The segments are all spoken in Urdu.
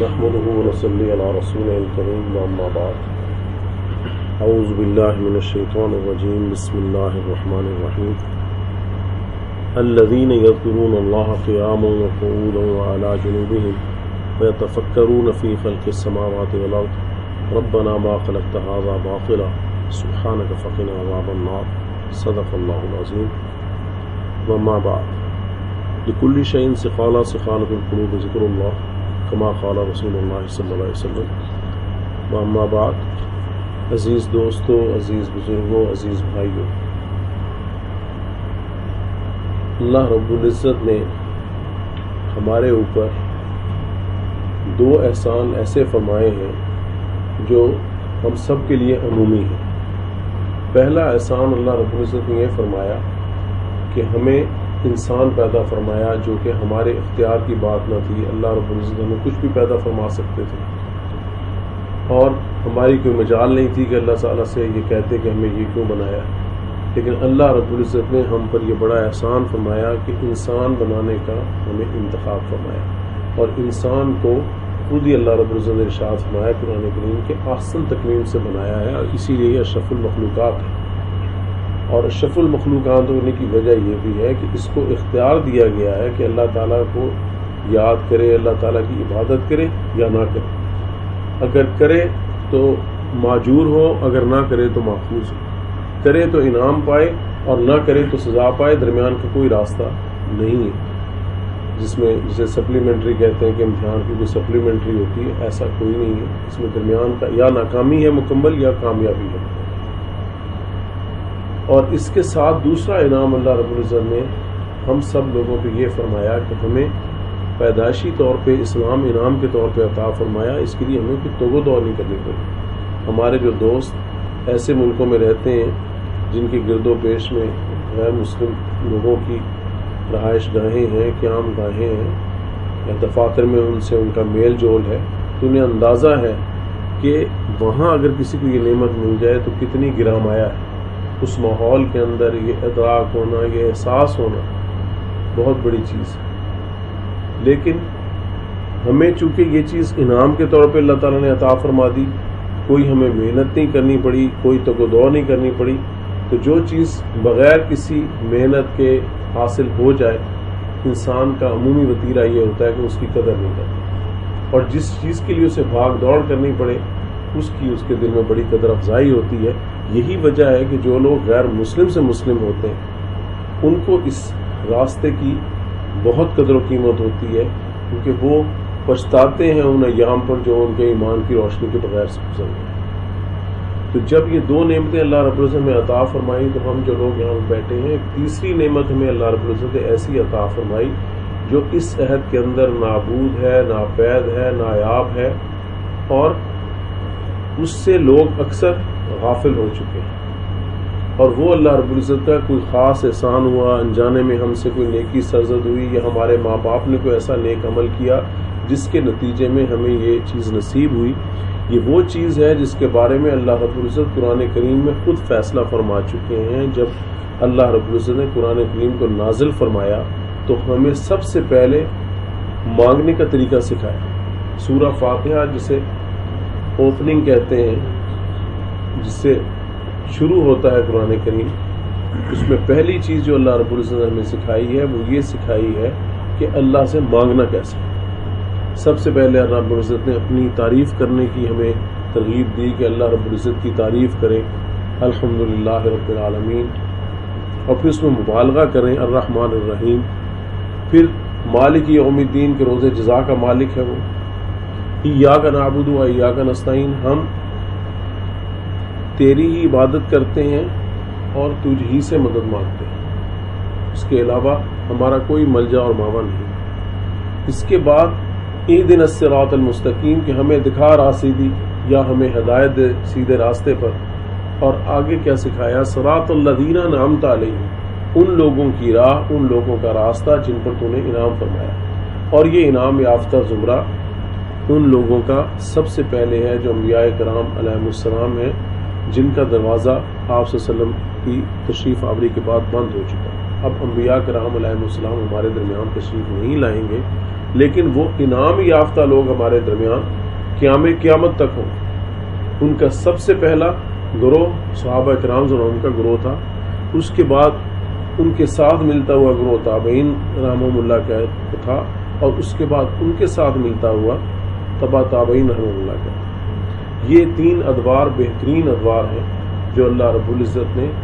نحمده ونصلي على رسوله الكريم أما بعد أعوذ بالله من الشيطان الرجيم بسم الله الرحمن الرحيم الذين يذكرون الله قياما وقعودا وعلى جنوبهم ويتفكرون في خلق السماوات والأرض ربنا ما خلقت هذا باطلا سبحانك فقنا عذاب النار صدق الله العظيم وما بعد لكل شيء سقالة سقالة القلوب ذكر الله كما قال رسول اللہ صلی اللہ علیہ وسلم وأما بعد عزیز دوستو، عزیز بزرگوں، عزیز بھائیوں، اللہ رب العزت نے ہمارے اوپر دو احسان ایسے فرمائے ہیں جو ہم سب کے لیے عمومی ہیں۔ پہلا احسان اللہ رب العزت نے یہ فرمایا کہ ہمیں انسان پیدا فرمایا جو کہ ہمارے اختیار کی بات نہ تھی۔ اللہ رب العزت ہمیں کچھ بھی پیدا فرما سکتے تھے اور ہماری کوئی مجال نہیں تھی کہ اللہ تعالیٰ سے یہ کہتے کہ ہمیں یہ کیوں بنایا، لیکن اللہ رب العزت نے ہم پر یہ بڑا احسان فرمایا کہ انسان بنانے کا ہمیں انتخاب فرمایا، اور انسان کو خود ہی اللہ رب العزت نے ارشاد فرمایا قرآن کریم کے احسن تکوین سے بنایا ہے، اور اسی لیے یہ اشرف المخلوقات ہے۔ اور اشرف المخلوقات ہونے کی وجہ یہ بھی ہے کہ اس کو اختیار دیا گیا ہے کہ اللہ تعالیٰ کو یاد کرے، اللہ تعالیٰ کی عبادت کرے یا نہ کرے۔ اگر کرے تو ماجور ہو، اگر نہ کرے تو محفوظ ہو، کرے تو انعام پائے اور نہ کرے تو سزا پائے، درمیان کا کوئی راستہ نہیں ہے جس میں جسے سپلیمنٹری کہتے ہیں کہ امتحان کی کوئی سپلیمنٹری ہوتی ہے، ایسا کوئی نہیں ہے۔ اس میں درمیان کا یا ناکامی ہے مکمل یا کامیابی ہے۔ اور اس کے ساتھ دوسرا انعام اللہ رب العزت نے ہم سب لوگوں پہ یہ فرمایا کہ ہمیں پیدائشی طور پہ اسلام انعام کے طور پہ عطا فرمایا، اس کے لیے ہمیں کوئی توغ و دور نہیں کرنی پڑی۔ ہمارے جو دوست ایسے ملکوں میں رہتے ہیں جن کے گرد و پیش میں غیر مسلم لوگوں کی رہائش گاہیں ہیں، قیام گاہیں ہیں، یا دفاتر میں ان سے ان کا میل جول ہے، تو انہیں اندازہ ہے کہ وہاں اگر کسی کو یہ نعمت مل جائے تو کتنی گرامایا ہے۔ اس ماحول کے اندر یہ ادراک ہونا، یہ احساس ہونا بہت بڑی چیز ہے۔ لیکن ہمیں چونکہ یہ چیز انعام کے طور پہ اللہ تعالیٰ نے عطا فرما دی، کوئی ہمیں محنت نہیں کرنی پڑی، کوئی توغ و دور نہیں کرنی پڑی، تو جو چیز بغیر کسی محنت کے حاصل ہو جائے، انسان کا عمومی وتیرہ یہ ہوتا ہے کہ اس کی قدر نہیں کرتا، اور جس چیز کے لیے اسے بھاگ دوڑ کرنی پڑے اس کے دل میں بڑی قدر افزائی ہوتی ہے۔ یہی وجہ ہے کہ جو لوگ غیر مسلم سے مسلم ہوتے ہیں ان کو اس راستے کی بہت قدر و قیمت ہوتی ہے، کیونکہ وہ پچھتاتے ہیں ان ایام پر جو ان کے ایمان کی روشنی کے بغیر سے گزر گئے۔ تو جب یہ دو نعمتیں اللہ رب العزت نے عطا فرمائی تو ہم جو لوگ یہاں بیٹھے ہیں، تیسری نعمت ہمیں اللہ رب العزت نے ایسی عطا فرمائی جو اس عہد کے اندر نابود ہے، ناپید ہے، نایاب ہے، اور اس سے لوگ اکثر غافل ہو چکے ہیں۔ اور وہ اللہ رب العزت کا کوئی خاص احسان ہوا، انجانے میں ہم سے کوئی نیکی سرزد ہوئی، یا ہمارے ماں باپ نے کوئی ایسا نیک عمل کیا جس کے نتیجے میں ہمیں یہ چیز نصیب ہوئی۔ یہ وہ چیز ہے جس کے بارے میں اللہ رب العزت قرآن کریم میں خود فیصلہ فرما چکے ہیں۔ جب اللہ رب العزت نے قرآن کریم کو نازل فرمایا تو ہمیں سب سے پہلے مانگنے کا طریقہ سکھایا۔ سورہ فاتحہ جسے اوپننگ کہتے ہیں، جس سے شروع ہوتا ہے قرآن کریم، اس میں پہلی چیز جو اللہ رب العزت نے ہمیں سکھائی ہے وہ یہ سکھائی ہے کہ اللہ سے مانگنا کیسے۔ سب سے پہلے اللہ رب العزت نے اپنی تعریف کرنے کی ہمیں ترغیب دی کہ اللہ رب العزت کی تعریف کریں، الحمدللہ رب العالمین، اور پھر اس میں مبالغہ کریں الرحمن الرحیم، پھر مالک یوم الدین کے روز جزا کا مالک ہے وہ، ایاک نعبد و ایاک نستعین، ہم تیری ہی عبادت کرتے ہیں اور تجھ ہی سے مدد مانگتے ہیں، اس کے علاوہ ہمارا کوئی ملجا اور ماوا نہیں۔ اس کے بعد اہدنا الصراط المستقیم کہ ہمیں دکھا راہ سیدھی، یا ہمیں ہدایت دے سیدھے راستے پر، اور آگے کیا سکھایا، صراط الذین انعمت علیہم، ان لوگوں کی راہ، ان لوگوں کا راستہ جن پر تو نے انعام فرمایا۔ اور یہ انعام یافتہ زمرہ ان لوگوں کا سب سے پہلے ہے جو انبیاء کرام علیہ السلام ہیں، جن کا دروازہ آپ صلی اللہ علیہ وسلم کی تشریف آوری کے بعد بند ہو چکا ہے۔ اب انبیاء کرام علیہ السلام ہمارے درمیان تشریف نہیں لائیں گے، لیکن وہ انعام یافتہ لوگ ہمارے درمیان قیامت تک ہوں. ان کا سب سے پہلا گروہ صحابہ کرام رضی اللہ عنہم کا گروہ تھا. اس کے بعد ان کے ساتھ ملتا ہوا گروہ تابعین رحمہم اللہ کا تھا, اور اس کے بعد ان کے ساتھ ملتا ہوا تبع تابعین رحمہم اللہ کا. یہ 3 ادوار بہترین ادوار ہیں جو اللہ رب العزت نے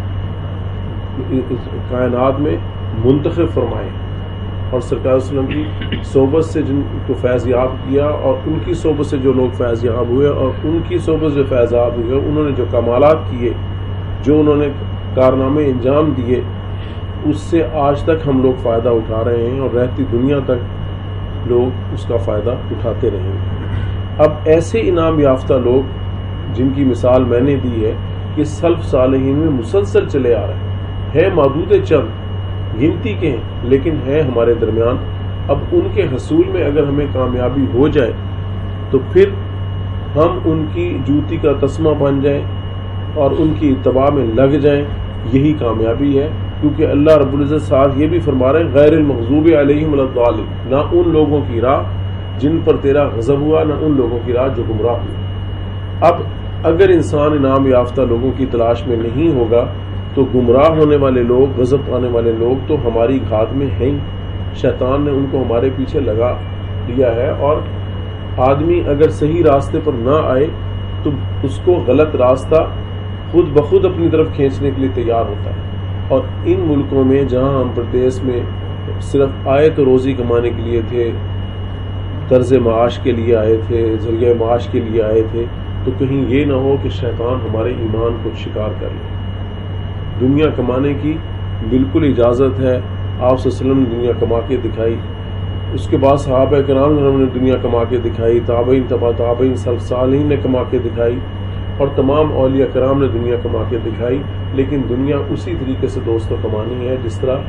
کائنات میں منتخب فرمائے, اور سرکار صلی اللہ علیہ وسلم کی صحبت سے جن کو فیض یاب کیا, اور ان کی صحبت سے جو لوگ فیض یاب ہوئے, اور ان کی صحبت سے فیض یاب ہوئے, انہوں نے جو کمالات کیے, جو انہوں نے کارنامے انجام دیے, اس سے آج تک ہم لوگ فائدہ اٹھا رہے ہیں, اور رہتی دنیا تک لوگ اس کا فائدہ اٹھاتے رہیں گے. اب ایسے انعام یافتہ لوگ جن کی مثال میں نے دی ہے کہ سلف صالحین میں مسلسل چلے آ رہے ہیں معدود چند گنتی کے ہیں, لیکن ہیں ہمارے درمیان. اب ان کے حصول میں اگر ہمیں کامیابی ہو جائے تو پھر ہم ان کی جوتی کا تسمہ بن جائیں اور ان کی اتباع میں لگ جائیں, یہی کامیابی ہے. کیونکہ اللہ رب العزت ساتھ یہ بھی فرما رہے ہیں غیر المغضوب علیہم ولا الضالین, نہ ان لوگوں کی راہ جن پر تیرا غضب ہوا, نہ ان لوگوں کی راہ جو گمراہ ہوئی. اب اگر انسان انعام یافتہ لوگوں کی تلاش میں نہیں ہوگا تو گمراہ ہونے والے لوگ, غضب پانے والے لوگ تو ہماری گھات میں ہیں. شیطان نے ان کو ہمارے پیچھے لگا لیا ہے, اور آدمی اگر صحیح راستے پر نہ آئے تو اس کو غلط راستہ خود بخود اپنی طرف کھینچنے کے لیے تیار ہوتا ہے. اور ان ملکوں میں جہاں ہم پردیس میں صرف آئے تو روزی کمانے کے لیے تھے, طرز معاش کے لیے آئے تھے, ذریعہ معاش کے لیے آئے تھے, تو کہیں یہ نہ ہو کہ شیطان ہمارے ایمان کو شکار کر لے. دنیا کمانے کی بالکل اجازت ہے. آپ صلی اللہ علیہ وسلم نے دنیا کما کے دکھائی, اس کے بعد صحابہ کرام نے دنیا کما کے دکھائی, تابعین تبع تابعین سلف صالحین نے کما کے دکھائی, اور تمام اولیاء کرام نے دنیا کما کے دکھائی. لیکن دنیا اسی طریقے سے دوستوں کمانی ہے جس طرح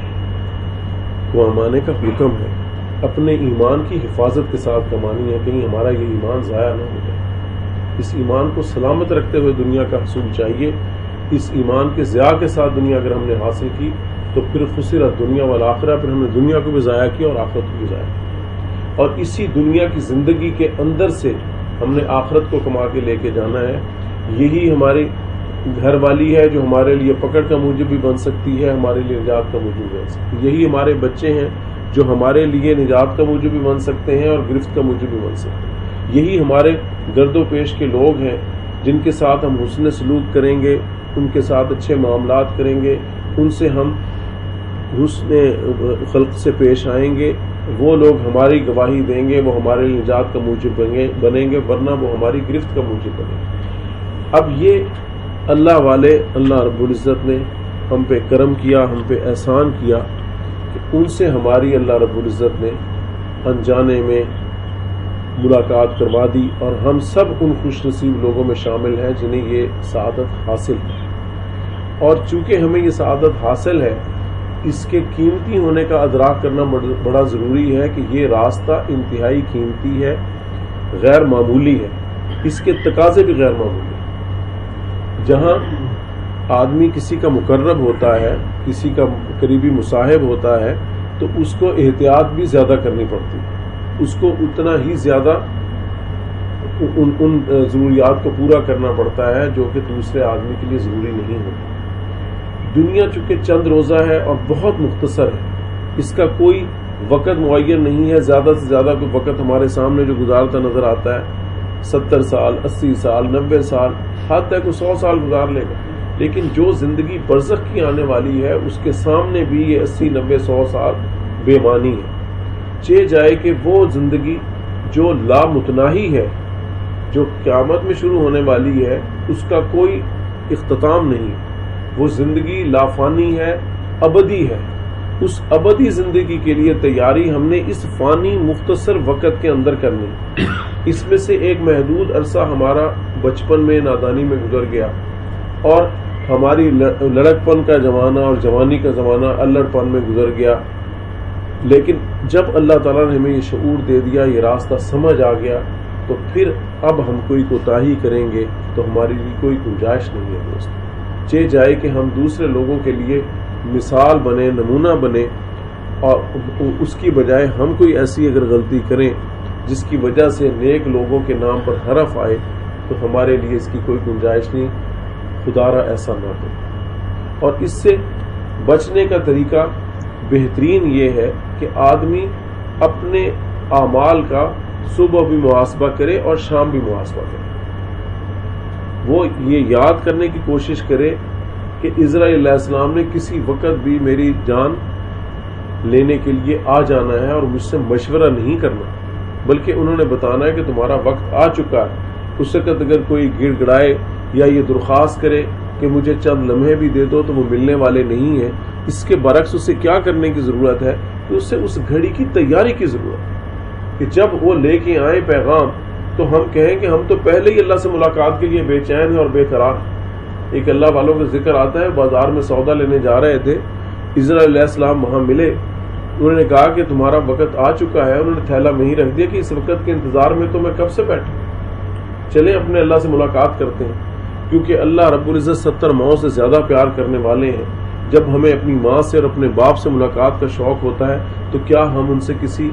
کمانے کا حکم ہے. اپنے ایمان کی حفاظت کے ساتھ کمانی ہے, کہیں ہمارا یہ ایمان ضائع نہ ہو جائے. اس ایمان کو سلامت رکھتے ہوئے دنیا کا حصول چاہیے. اس ایمان کے ضیاع کے ساتھ دنیا اگر ہم نے حاصل کی تو پھر خسرت دنیا والآخرہ, پھر ہم نے دنیا کو بھی ضائع کیا اور آخرت کو بھی ضائع کیا. اور اسی دنیا کی زندگی کے اندر سے ہم نے آخرت کو کما کے لے کے جانا ہے. یہی ہماری گھر والی ہے جو ہمارے لیے پکڑ کا موجب بھی بن سکتی ہے, ہمارے لیے نجات کا موجب بھی بن سکتی ہے. یہی ہمارے بچے ہیں جو ہمارے لیے نجات کا موجب بھی بن سکتے ہیں اور گرفت کا موجب بھی بن سکتے ہیں. یہی ہمارے گرد و پیش کے لوگ ہیں جن کے ساتھ ہم حسن سلوک کریں گے, ان کے ساتھ اچھے معاملات کریں گے, ان سے ہم حسن خلق سے پیش آئیں گے, وہ لوگ ہماری گواہی دیں گے, وہ ہمارے لیے نجات کا موجب بنیں گے, ورنہ وہ ہماری گرفت کا موجب بنیں گے. اب یہ اللہ والے, اللہ رب العزت نے ہم پہ کرم کیا, ہم پہ احسان کیا کہ ان سے ہماری اللہ رب العزت نے انجانے میں ملاقات کروا دی, اور ہم سب ان خوش نصیب لوگوں میں شامل ہیں جنہیں یہ سعادت حاصل ہے. اور چونکہ ہمیں یہ سعادت حاصل ہے, اس کے قیمتی ہونے کا ادراک کرنا بڑا ضروری ہے کہ یہ راستہ انتہائی قیمتی ہے, غیر معمولی ہے, اس کے تقاضے بھی غیر معمولی ہیں. جہاں آدمی کسی کا مقرب ہوتا ہے, کسی کا قریبی مصاحب ہوتا ہے, تو اس کو احتیاط بھی زیادہ کرنی پڑتی ہے, اس کو اتنا ہی زیادہ ان ضروریات کو پورا کرنا پڑتا ہے جو کہ دوسرے آدمی کے لیے ضروری نہیں ہوتی. دنیا چونکہ چند روزہ ہے اور بہت مختصر ہے, اس کا کوئی وقت معین نہیں ہے. زیادہ سے زیادہ کوئی وقت ہمارے سامنے جو گزارتا نظر آتا ہے 70 سال, 80 سال, 90 سال, حد تک 100 سال گزار لے گا. لیکن جو زندگی برزخ کی آنے والی ہے اس کے سامنے بھی یہ 80, 90, 100 سال بے معنی ہے. چہ جائے کہ وہ زندگی جو لامتناہی ہے, جو قیامت میں شروع ہونے والی ہے, اس کا کوئی اختتام نہیں. وہ زندگی لافانی ہے, ابدی ہے. اس ابدی زندگی کے لیے تیاری ہم نے اس فانی مختصر وقت کے اندر کرنی. اس میں سے ایک محدود عرصہ ہمارا بچپن میں, نادانی میں گزر گیا, اور ہماری لڑکپن کا زمانہ اور جوانی کا زمانہ الڑ پن میں گزر گیا. لیکن جب اللہ تعالیٰ نے ہمیں یہ شعور دے دیا, یہ راستہ سمجھ آ گیا, تو پھر اب ہم کوئی کوتاہی کریں گے تو ہماری لیے کوئی گنجائش نہیں ہے. دوست چہ جائے کہ ہم دوسرے لوگوں کے لیے مثال بنے, نمونہ بنے, اور اس کی بجائے ہم کوئی ایسی اگر غلطی کریں جس کی وجہ سے نیک لوگوں کے نام پر حرف آئے تو ہمارے لیے اس کی کوئی گنجائش نہیں، خدارا ایسا نہ ہو۔ اور اس سے بچنے کا طریقہ بہترین یہ ہے کہ آدمی اپنے اعمال کا صبح بھی محاسبہ کرے اور شام بھی محاسبہ کرے۔ وہ یہ یاد کرنے کی کوشش کرے کہ اسرائیل علیہ السلام نے کسی وقت بھی میری جان لینے کے لیے آ جانا ہے اور مجھ سے مشورہ نہیں کرنا، بلکہ انہوں نے بتانا ہے کہ تمہارا وقت آ چکا ہے۔ اس وقت اگر کوئی گڑ گڑائے یا یہ درخواست کرے کہ مجھے چند لمحے بھی دے دو تو وہ ملنے والے نہیں ہیں، اس کے برعکس اسے کیا کرنے کی ضرورت ہے کہ اسے اس گھڑی کی تیاری کی ضرورت ہے کہ جب وہ لے کے آئیں پیغام تو ہم کہیں کہ ہم تو پہلے ہی اللہ سے ملاقات کے لیے بے چین ہیں اور بے قرار ہیں۔ ایک اللہ والوں کا ذکر آتا ہے، بازار میں سودا لینے جا رہے تھے، اسرائیل علیہ السلام وہاں ملے، انہوں نے کہا کہ تمہارا وقت آ چکا ہے، انہوں نے تھیلا میں ہی رکھ دیا کہ اس وقت کے انتظار میں تو میں کب سے بیٹھا، چلیں اپنے اللہ سے ملاقات کرتے ہیں، کیونکہ اللہ رب العزت 70 ماؤں سے زیادہ پیار کرنے والے ہیں۔ جب ہمیں اپنی ماں سے اور اپنے باپ سے ملاقات کا شوق ہوتا ہے تو کیا ہم ان سے کسی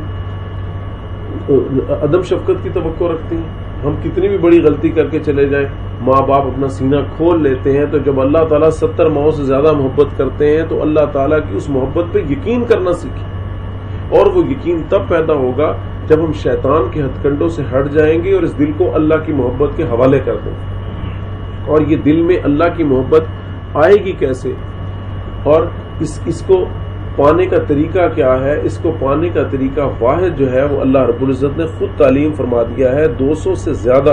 عدم شفقت کی توقع رکھتے ہیں؟ ہم کتنی بھی بڑی غلطی کر کے چلے جائیں، ماں باپ اپنا سینہ کھول لیتے ہیں، تو جب اللہ تعالیٰ 70 ماؤں سے زیادہ محبت کرتے ہیں تو اللہ تعالیٰ کی اس محبت پہ یقین کرنا سیکھیں، اور وہ یقین تب پیدا ہوگا جب ہم شیطان کے ہتھ کنڈوں سے ہٹ جائیں گے اور اس دل کو اللہ کی محبت کے حوالے کر دیں۔ اور یہ دل میں اللہ کی محبت آئے گی کیسے، اور اس کو پانے کا طریقہ کیا ہے؟ اس کو پانے کا طریقہ واحد جو ہے وہ اللہ رب العزت نے خود تعلیم فرما دیا ہے۔ 200 سے زیادہ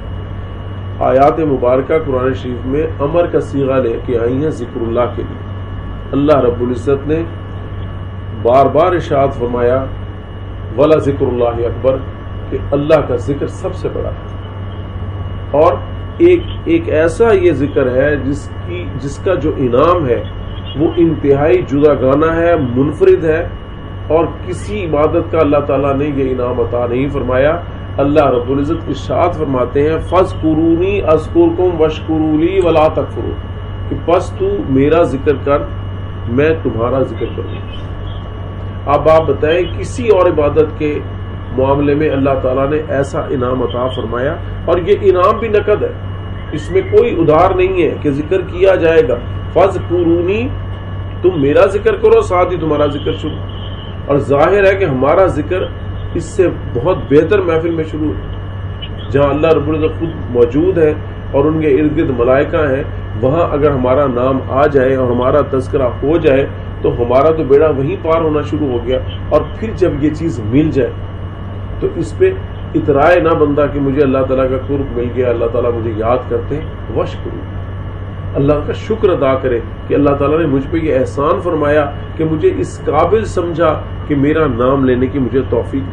آیات مبارکہ قرآن شریف میں امر کا صیغہ لے کے آئی ہیں ذکر اللہ کے لیے۔ اللہ رب العزت نے بار بار ارشاد فرمایا ولا ذکر اللہ اکبر، کہ اللہ کا ذکر سب سے بڑا ہے، اور ایک ایسا یہ ذکر ہے جس کا جو انعام ہے وہ انتہائی جدا گانا ہے، منفرد ہے، اور کسی عبادت کا اللہ تعالیٰ نے یہ انعام عطا نہیں فرمایا۔ اللہ رب العزت ارشاد فرماتے ہیں فَاذْكُرُونِي أَذْكُرْكُمْ وَاشْكُرُوا لِي وَلَا تَكْفُرُونِ، کہ پس تو میرا ذکر کر، میں تمہارا ذکر کروں۔ اب آپ بتائیں کسی اور عبادت کے معاملے میں اللہ تعالیٰ نے ایسا انعام عطا فرمایا، اور یہ انعام بھی نقد ہے، اس میں کوئی ادھار نہیں ہے کہ ذکر کیا جائے گا۔ فَاذْكُرُونِي، تم میرا ذکر کرو، ساتھ ہی تمہارا ذکر شروع۔ اور ظاہر ہے کہ ہمارا ذکر اس سے بہت بہتر محفل میں شروع ہے، جہاں اللہ رب العزت خود موجود ہے اور ان کے ارد گرد ملائکہ ہیں، وہاں اگر ہمارا نام آ جائے اور ہمارا تذکرہ ہو جائے تو ہمارا تو بیڑا وہیں پار ہونا شروع ہو گیا۔ اور پھر جب یہ چیز مل جائے تو اس پہ اترائے نہ بندہ کہ مجھے اللہ تعالیٰ کا قرب مل گیا، اللہ تعالیٰ مجھے یاد کرتے ہیں، وشکرو، اللہ کا شکر ادا کرے کہ اللہ تعالیٰ نے مجھ پہ یہ احسان فرمایا کہ مجھے اس قابل سمجھا کہ میرا نام لینے کی مجھے توفیق۔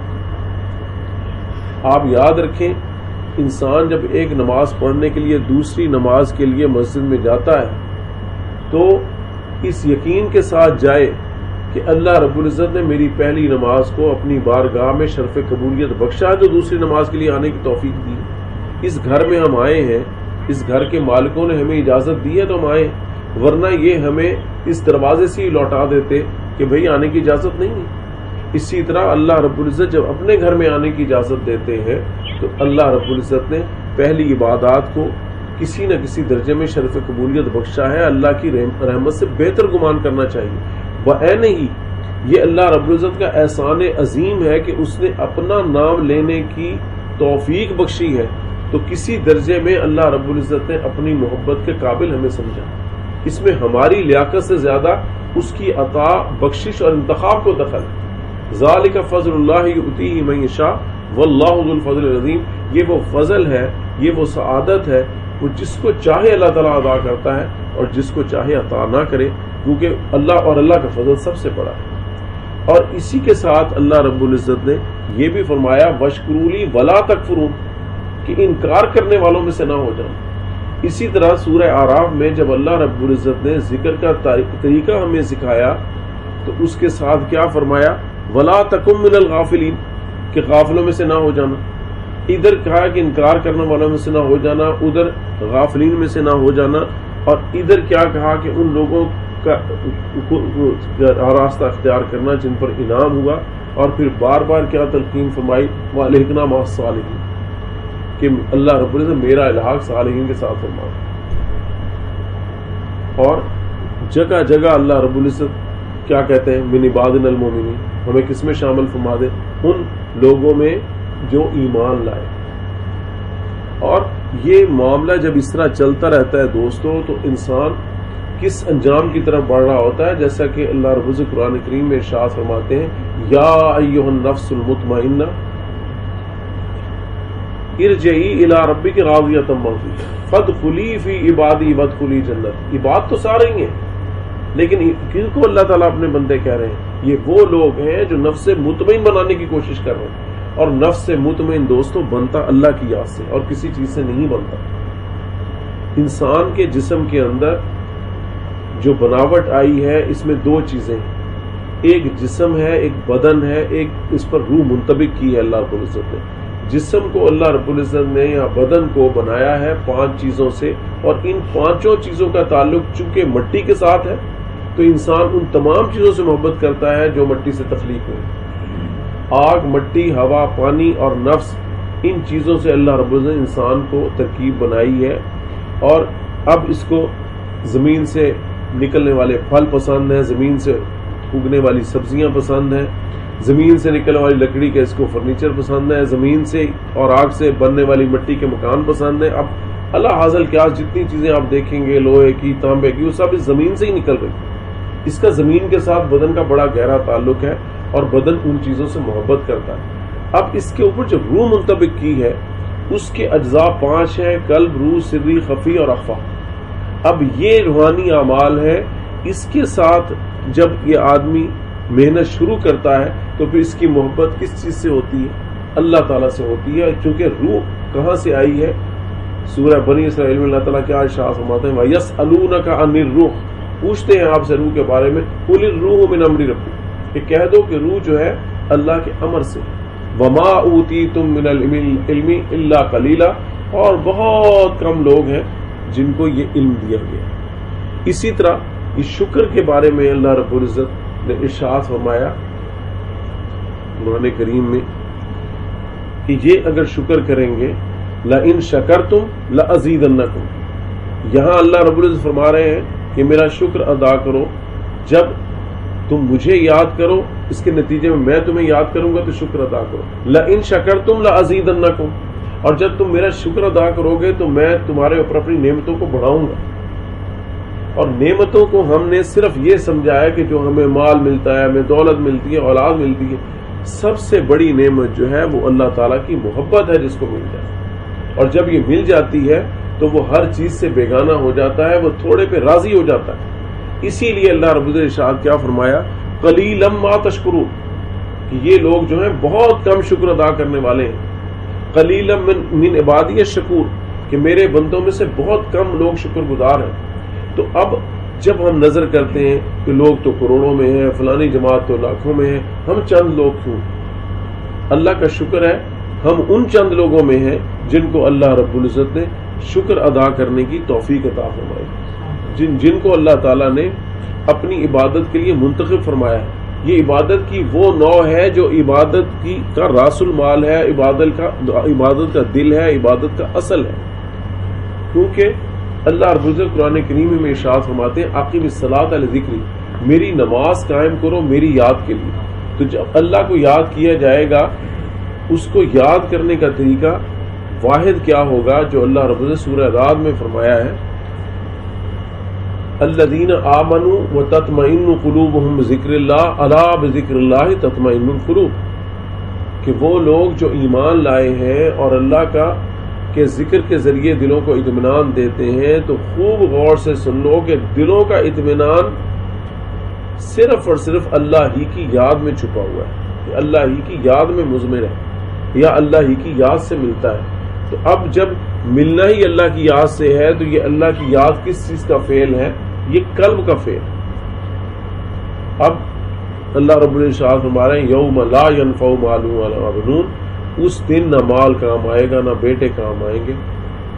آپ یاد رکھیں، انسان جب ایک نماز پڑھنے کے لیے دوسری نماز کے لیے مسجد میں جاتا ہے تو اس یقین کے ساتھ جائے کہ اللہ رب العزت نے میری پہلی نماز کو اپنی بارگاہ میں شرف قبولیت بخشا ہے، جو دوسری نماز کے لیے آنے کی توفیق دی۔ اس گھر میں ہم آئے ہیں، اس گھر کے مالکوں نے ہمیں اجازت دی ہے تو ہم آئے، ورنہ یہ ہمیں اس دروازے سے ہی لوٹا دیتے کہ بھئی آنے کی اجازت نہیں ہے۔ اسی طرح اللہ رب العزت جب اپنے گھر میں آنے کی اجازت دیتے ہیں تو اللہ رب العزت نے پہلی عبادات کو کسی نہ کسی درجے میں شرف قبولیت بخشا ہے۔ اللہ کی رحمت سے بہتر گمان کرنا چاہیے۔ بعین ہی یہ اللہ رب العزت کا احسان عظیم ہے کہ اس نے اپنا نام لینے کی توفیق بخشی ہے، تو کسی درجے میں اللہ رب العزت نے اپنی محبت کے قابل ہمیں سمجھا۔ اس میں ہماری لیاقت سے زیادہ اس کی عطا، بخشش اور انتخاب کو دخل۔ ذالک فضل اللہ یؤتیہ من یشاء واللہ ذو الفضل العظیم، یہ وہ فضل ہے، یہ وہ سعادت ہے، وہ جس کو چاہے اللہ تعالیٰ عطا کرتا ہے اور جس کو چاہے عطا نہ کرے، کیونکہ اللہ کا فضل سب سے بڑا ہے۔ اور اسی کے ساتھ اللہ رب العزت نے یہ بھی فرمایا وَاشْكُرُوا لِي وَلَا تَكْفُرُونَ، کہ انکار کرنے والوں میں سے نہ ہو جانا۔ اسی طرح سورہ اعراف میں جب اللہ رب العزت نے ذکر کا طریقہ ہمیں سکھایا تو اس کے ساتھ کیا فرمایا وَلَا تَكُن مِّنَ الْغَافِلِينَ، کہ غافلوں میں سے نہ ہو جانا۔ ادھر کہا کہ انکار کرنے والوں میں سے نہ ہو جانا، ادھر غافلین میں سے نہ ہو جانا، اور ادھر کیا کہا کہ ان لوگوں کا راستہ اختیار کرنا جن پر انعام ہوا، اور پھر بار بار کیا تلقین فرمائی، وَأَلْحِقْنَا مَعَ الصَّالِحِينَ، کہ اللہ رب العزت میرا الحاق صالحین کے ساتھ فرما۔ اور جگہ جگہ اللہ رب العزت کیا کہتے ہیں، من عبادنا المومنین، ہمیں کس میں شامل فرما دے، ان لوگوں میں جو ایمان لائے۔ اور یہ معاملہ جب اس طرح چلتا رہتا ہے دوستوں، تو انسان کس انجام کی طرف بڑھ رہا ہوتا ہے، جیسا کہ اللہ رب العزت قرآن کریم میں ارشاد فرماتے ہیں، یا ایھا النفس المطمئنہ ارجعی الی ربک راضیۃ مرضیہ فادخلی فی عبادی وادخلی جنت۔ یہ بات تو سارے ہی ہیں، لیکن کن کو اللہ تعالیٰ اپنے بندے کہہ رہے ہیں؟ یہ وہ لوگ ہیں جو نفس سے مطمئن بنانے کی کوشش کر رہے ہیں، اور نفس سے مطمئن دوستوں بنتا اللہ کی یاد سے اور کسی چیز سے نہیں بنتا۔ انسان کے جسم کے اندر جو بناوٹ آئی ہے، اس میں دو چیزیں ہیں، ایک جسم ہے، ایک بدن ہے، ایک اس پر روح منطبق کی ہے اللہ رب العزت نے۔ جسم کو اللہ رب العزت نے یا بدن کو بنایا ہے 5 چیزوں سے، اور ان 5 چیزوں کا تعلق چونکہ مٹی کے ساتھ ہے، تو انسان ان تمام چیزوں سے محبت کرتا ہے جو مٹی سے تخلیق ہوئی۔ آگ، مٹی، ہوا، پانی اور نفس، ان چیزوں سے اللہ رب العزت نے انسان کو ترکیب بنائی ہے، اور اب اس کو زمین سے نکلنے والے پھل پسند ہیں، زمین سے اگنے والی سبزیاں پسند ہیں، زمین سے نکلنے والی لکڑی کا اس کو فرنیچر پسند ہے، زمین سے اور آگ سے بننے والی مٹی کے مکان پسند ہیں۔ اب اللہ حاصل کیا، جتنی چیزیں آپ دیکھیں گے لوہے کی، تانبے کی، وہ سب اس زمین سے ہی نکل رہی۔ اس کا زمین کے ساتھ بدن کا بڑا گہرا تعلق ہے، اور بدن ان چیزوں سے محبت کرتا ہے۔ اب اس کے اوپر جو روح منطبق کی ہے، اس کے اجزاء 5 ہیں، قلب، روح، سری، خفی اور اخفا۔ اب یہ روحانی اعمال ہے، اس کے ساتھ جب یہ آدمی محنت شروع کرتا ہے تو پھر اس کی محبت کس چیز سے ہوتی ہے؟ اللہ تعالیٰ سے ہوتی ہے، کیونکہ روح کہاں سے آئی ہے؟ سورہ بنی اسرائیل میں اللہ تعالیٰ کیا ارشاد فرماتے ہیں، وَيَسْأَلُونَكَ عَنِ الرُّوحِ، پوچھتے ہیں آپ سے روح کے بارے میں، قُلِ الرُّوحُ مِنْ أَمْرِ رَبِّ، کہ کہہ دو کہ روح جو ہے اللہ کے امر سے، وَمَا أُوتِيتُم مِّنَ الْعِلْمِ إِلَّا قَلِيلًا، اور بہت کم لوگ ہیں جن کو یہ علم دیا گیا۔ اسی طرح اس شکر کے بارے میں اللہ رب العزت نے ارشاد فرمایا قرآن کریم میں کہ یہ اگر شکر کریں گے، لَإِن شَكَرْتُمْ لَأَزِيدَنَّكُمْ، یہاں اللہ رب العزت فرما رہے ہیں کہ میرا شکر ادا کرو، جب تم مجھے یاد کرو، اس کے نتیجے میں تمہیں یاد کروں گا تو شکر ادا کرو۔ لَإِن شَكَرْتُمْ لَأَزِيدَنَّكُمْ، اور جب تم میرا شکر ادا کرو گے تو میں تمہارے اوپر اپنی نعمتوں کو بڑھاؤں گا۔ اور نعمتوں کو ہم نے صرف یہ سمجھا ہے کہ جو ہمیں مال ملتا ہے، ہمیں دولت ملتی ہے، اولاد ملتی ہے، سب سے بڑی نعمت جو ہے وہ اللہ تعالیٰ کی محبت ہے جس کو مل جائے، اور جب یہ مل جاتی ہے تو وہ ہر چیز سے بیگانہ ہو جاتا ہے، وہ تھوڑے پہ راضی ہو جاتا ہے۔ اسی لیے اللہ رب العزت نے ارشاد کیا فرمایا، قلیلا ما تشکرون، کہ یہ لوگ جو ہیں بہت کم شکر ادا کرنے والے ہیں۔ قلیلا من عبادی الشکور، کہ میرے بندوں میں سے بہت کم لوگ شکر گزار ہیں۔ تو اب جب ہم نظر کرتے ہیں کہ لوگ تو کروڑوں میں ہیں، فلانی جماعت تو لاکھوں میں ہے، ہم چند لوگ کیوں؟ اللہ کا شکر ہے ہم ان چند لوگوں میں ہیں جن کو اللہ رب العزت نے شکر ادا کرنے کی توفیق عطا فرمائی، جن کو اللہ تعالیٰ نے اپنی عبادت کے لیے منتخب فرمایا ہے۔ یہ عبادت کی وہ نوع ہے جو عبادت کا راس المال ہے، عبادت کا دل ہے، عبادت کا اصل ہے، کیونکہ اللہ رب العزت قرآن کریم میں ارشاد فرماتے ہیں، اقیم الصلاۃ لذکری، میری نماز قائم کرو میری یاد کے لیے۔ تو جب اللہ کو یاد کیا جائے گا، اس کو یاد کرنے کا طریقہ واحد کیا ہوگا جو اللہ رب العزت سورہ رعد میں فرمایا ہے، الذین آمنوا وتطمئن قلوبهم بذکر اللہ الا بذکر اللہ تطمئن القلوب، کہ وہ لوگ جو ایمان لائے ہیں اور اللہ کے ذکر کے ذریعے دلوں کو اطمینان دیتے ہیں، تو خوب غور سے سن لو کہ دلوں کا اطمینان صرف اور صرف اللہ ہی کی یاد میں چھپا ہوا ہے، کہ اللہ ہی کی یاد میں مضمر ہے یا اللہ ہی کی یاد سے ملتا ہے۔ تو اب جب ملنا ہی اللہ کی یاد سے ہے تو یہ اللہ کی یاد کس چیز کا فعل ہے؟ یہ قلب کا فعل۔ اب اللہ رب العزت فرما رہے ہیں، یوم لا ينفع مال ولا بنون، اس دن نہ مال کام آئے گا نہ بیٹے کام آئیں گے،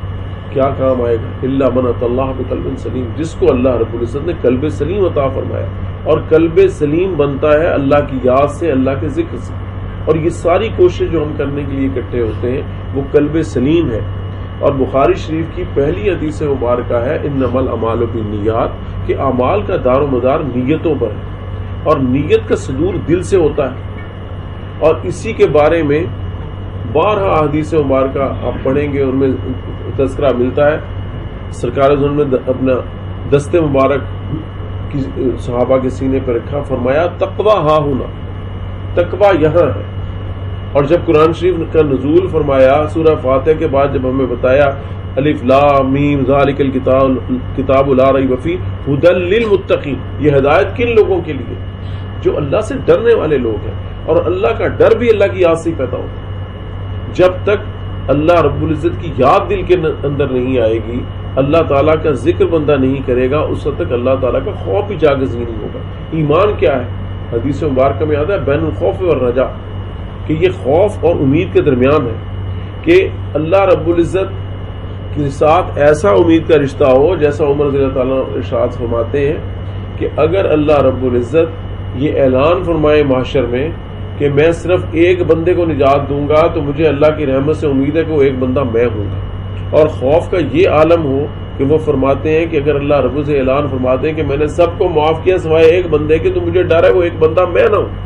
کیا کام آئے گا؟ الا من اتى اللہ بقلب سلیم، جس کو اللہ رب العزت نے قلب سلیم عطا فرمایا، اور قلب سلیم بنتا ہے اللہ کی یاد سے، اللہ کے ذکر سے، اور یہ ساری کوشش جو ہم کرنے کے لیے اکٹھے ہوتے ہیں وہ قلب سلیم ہے۔ اور بخاری شریف کی پہلی حدیث مبارکہ ہے انما الاعمال بالنیات، کہ اعمال کا دار و مدار نیتوں پر ہے، اور نیت کا صدور دل سے ہوتا ہے، اور اسی کے بارے میں 12 حدیث مبارکہ آپ پڑھیں گے، ان میں تذکرہ ملتا ہے۔ سرکار نے اپنا دست مبارک کی صحابہ کے سینے پر رکھا، فرمایا تقوی ہا ہونا، تقوی یہاں ہے۔ اور جب قرآن شریف کا نزول فرمایا سورہ فاتحہ کے بعد، جب ہمیں بتایا الف لام میم ذالک الکتاب لا ریب فیہ ھدی للمتقین، یہ ہدایت کن لوگوں کے لیے؟ جو اللہ سے ڈرنے والے لوگ ہیں، اور اللہ کا ڈر بھی اللہ کی یاد سے ہی پیدا ہوتا ہے۔ جب تک اللہ رب العزت کی یاد دل کے اندر نہیں آئے گی، اللہ تعالیٰ کا ذکر بندہ نہیں کرے گا، اس وقت تک اللہ تعالیٰ کا خوف بھی جاگز نہیں ہوگا۔ ایمان کیا ہے؟ حدیث مبارکہ میں آتا ہے بین الخوف والرجاء، کہ یہ خوف اور امید کے درمیان ہے، کہ اللہ رب العزت کے ساتھ ایسا امید کا رشتہ ہو، جیسا عمر رضی اللہ تعالیٰ ارشاد فرماتے ہیں کہ اگر اللہ رب العزت یہ اعلان فرمائے محشر میں کہ میں صرف ایک بندے کو نجات دوں گا، تو مجھے اللہ کی رحمت سے امید ہے کہ وہ ایک بندہ میں ہوں گا۔ اور خوف کا یہ عالم ہو کہ وہ فرماتے ہیں کہ اگر اللہ رب سے اعلان فرماتے ہیں کہ میں نے سب کو معاف کیا سوائے ایک بندے کے، تو مجھے ڈر ہے وہ ایک بندہ میں نہ ہوں۔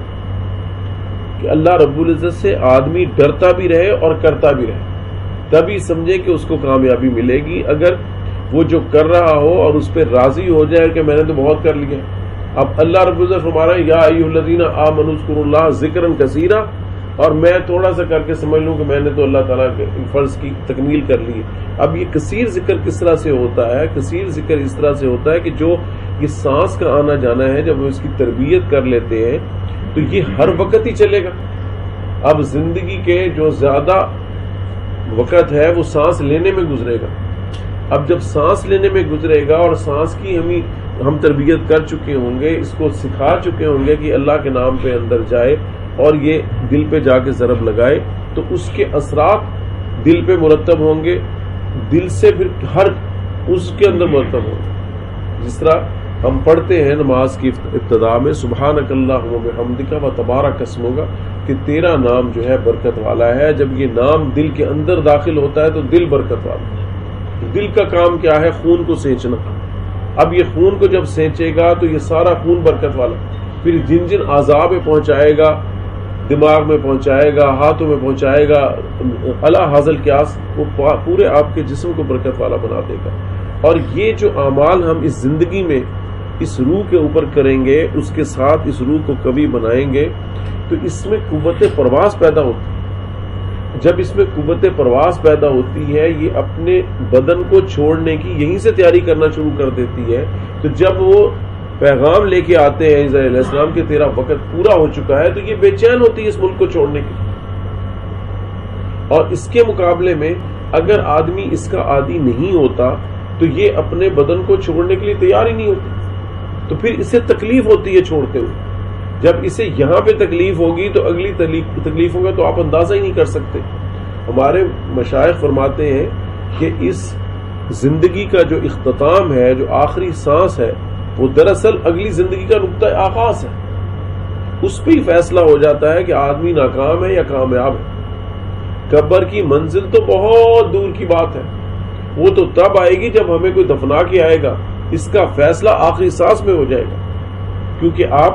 کہ اللہ رب العزت سے آدمی ڈرتا بھی رہے اور کرتا بھی رہے، تبھی سمجھے کہ اس کو کامیابی ملے گی۔ اگر وہ جو کر رہا ہو اور اس پہ راضی ہو جائے کہ میں نے تو بہت کر لیا، اب اللہ رب العزت فرما رہا ہے یا ایھا الذین آمنوا اذکروا اللہ ذکرا کثیرا، اور میں تھوڑا سا کر کے سمجھ لوں کہ میں نے تو اللہ تعالیٰ کے فرض کی تکمیل کر لی۔ اب یہ کثیر ذکر کس طرح سے ہوتا ہے؟ کثیر ذکر اس طرح سے ہوتا ہے کہ جو یہ سانس کا آنا جانا ہے، جب ہم اس کی تربیت کر لیتے ہیں تو یہ ہر وقت ہی چلے گا۔ اب زندگی کے جو زیادہ وقت ہے وہ سانس لینے میں گزرے گا۔ اب جب سانس لینے میں گزرے گا اور سانس کی ہم تربیت کر چکے ہوں گے، اس کو سکھا چکے ہوں گے کہ اللہ کے نام پہ اندر جائے اور یہ دل پہ جا کے ضرب لگائے، تو اس کے اثرات دل پہ مرتب ہوں گے، دل سے پھر ہر اس کے اندر مرتب ہوں گے۔ جس طرح ہم پڑھتے ہیں نماز کی ابتدا میں سبحانک اللہم وبحمدک و تبارک اسمک، کہ تیرا نام جو ہے برکت والا ہے۔ جب یہ نام دل کے اندر داخل ہوتا ہے تو دل برکت والا ہے۔ دل کا کام کیا ہے؟ خون کو سینچنا۔ اب یہ خون کو جب سینچے گا تو یہ سارا خون برکت والا، پھر جن جن اعضاء میں پہنچائے گا، دماغ میں پہنچائے گا، ہاتھوں میں پہنچائے گا، اعلیٰ حاصل قیاس، وہ پورے آپ کے جسم کو برکت والا بنا دے گا۔ اور یہ جو اعمال ہم اس زندگی میں اس روح کے اوپر کریں گے، اس کے ساتھ اس روح کو قوی بنائیں گے، تو اس میں قوت پرواز پیدا ہوتی ہے۔ جب اس میں قوت پرواز پیدا ہوتی ہے، یہ اپنے بدن کو چھوڑنے کی یہیں سے تیاری کرنا شروع کر دیتی ہے۔ تو جب وہ پیغام لے کے آتے ہیں عیسیٰ علیہ السلام کہ تیرا وقت پورا ہو چکا ہے، تو یہ بے چین ہوتی ہے اس ملک کو چھوڑنے کی۔ اور اس کے مقابلے میں اگر آدمی اس کا عادی نہیں ہوتا تو یہ اپنے بدن کو چھوڑنے کے لیے تیار ہی نہیں ہوتی، تو پھر اسے تکلیف ہوتی ہے چھوڑتے ہوئے۔ جب اسے یہاں پہ تکلیف ہوگی تو اگلی تکلیفوں کا تو آپ اندازہ ہی نہیں کر سکتے۔ ہمارے مشائخ فرماتے ہیں کہ اس زندگی کا جو اختتام ہے، جو آخری سانس ہے، وہ دراصل اگلی زندگی کا نقطہ آغاز ہے۔ اس پہ ہی فیصلہ ہو جاتا ہے کہ آدمی ناکام ہے یا کامیاب ہے۔ قبر کی منزل تو بہت دور کی بات ہے، وہ تو تب آئے گی جب ہمیں کوئی دفنا کے آئے گا۔ اس کا فیصلہ آخری سانس میں ہو جائے گا، کیونکہ آپ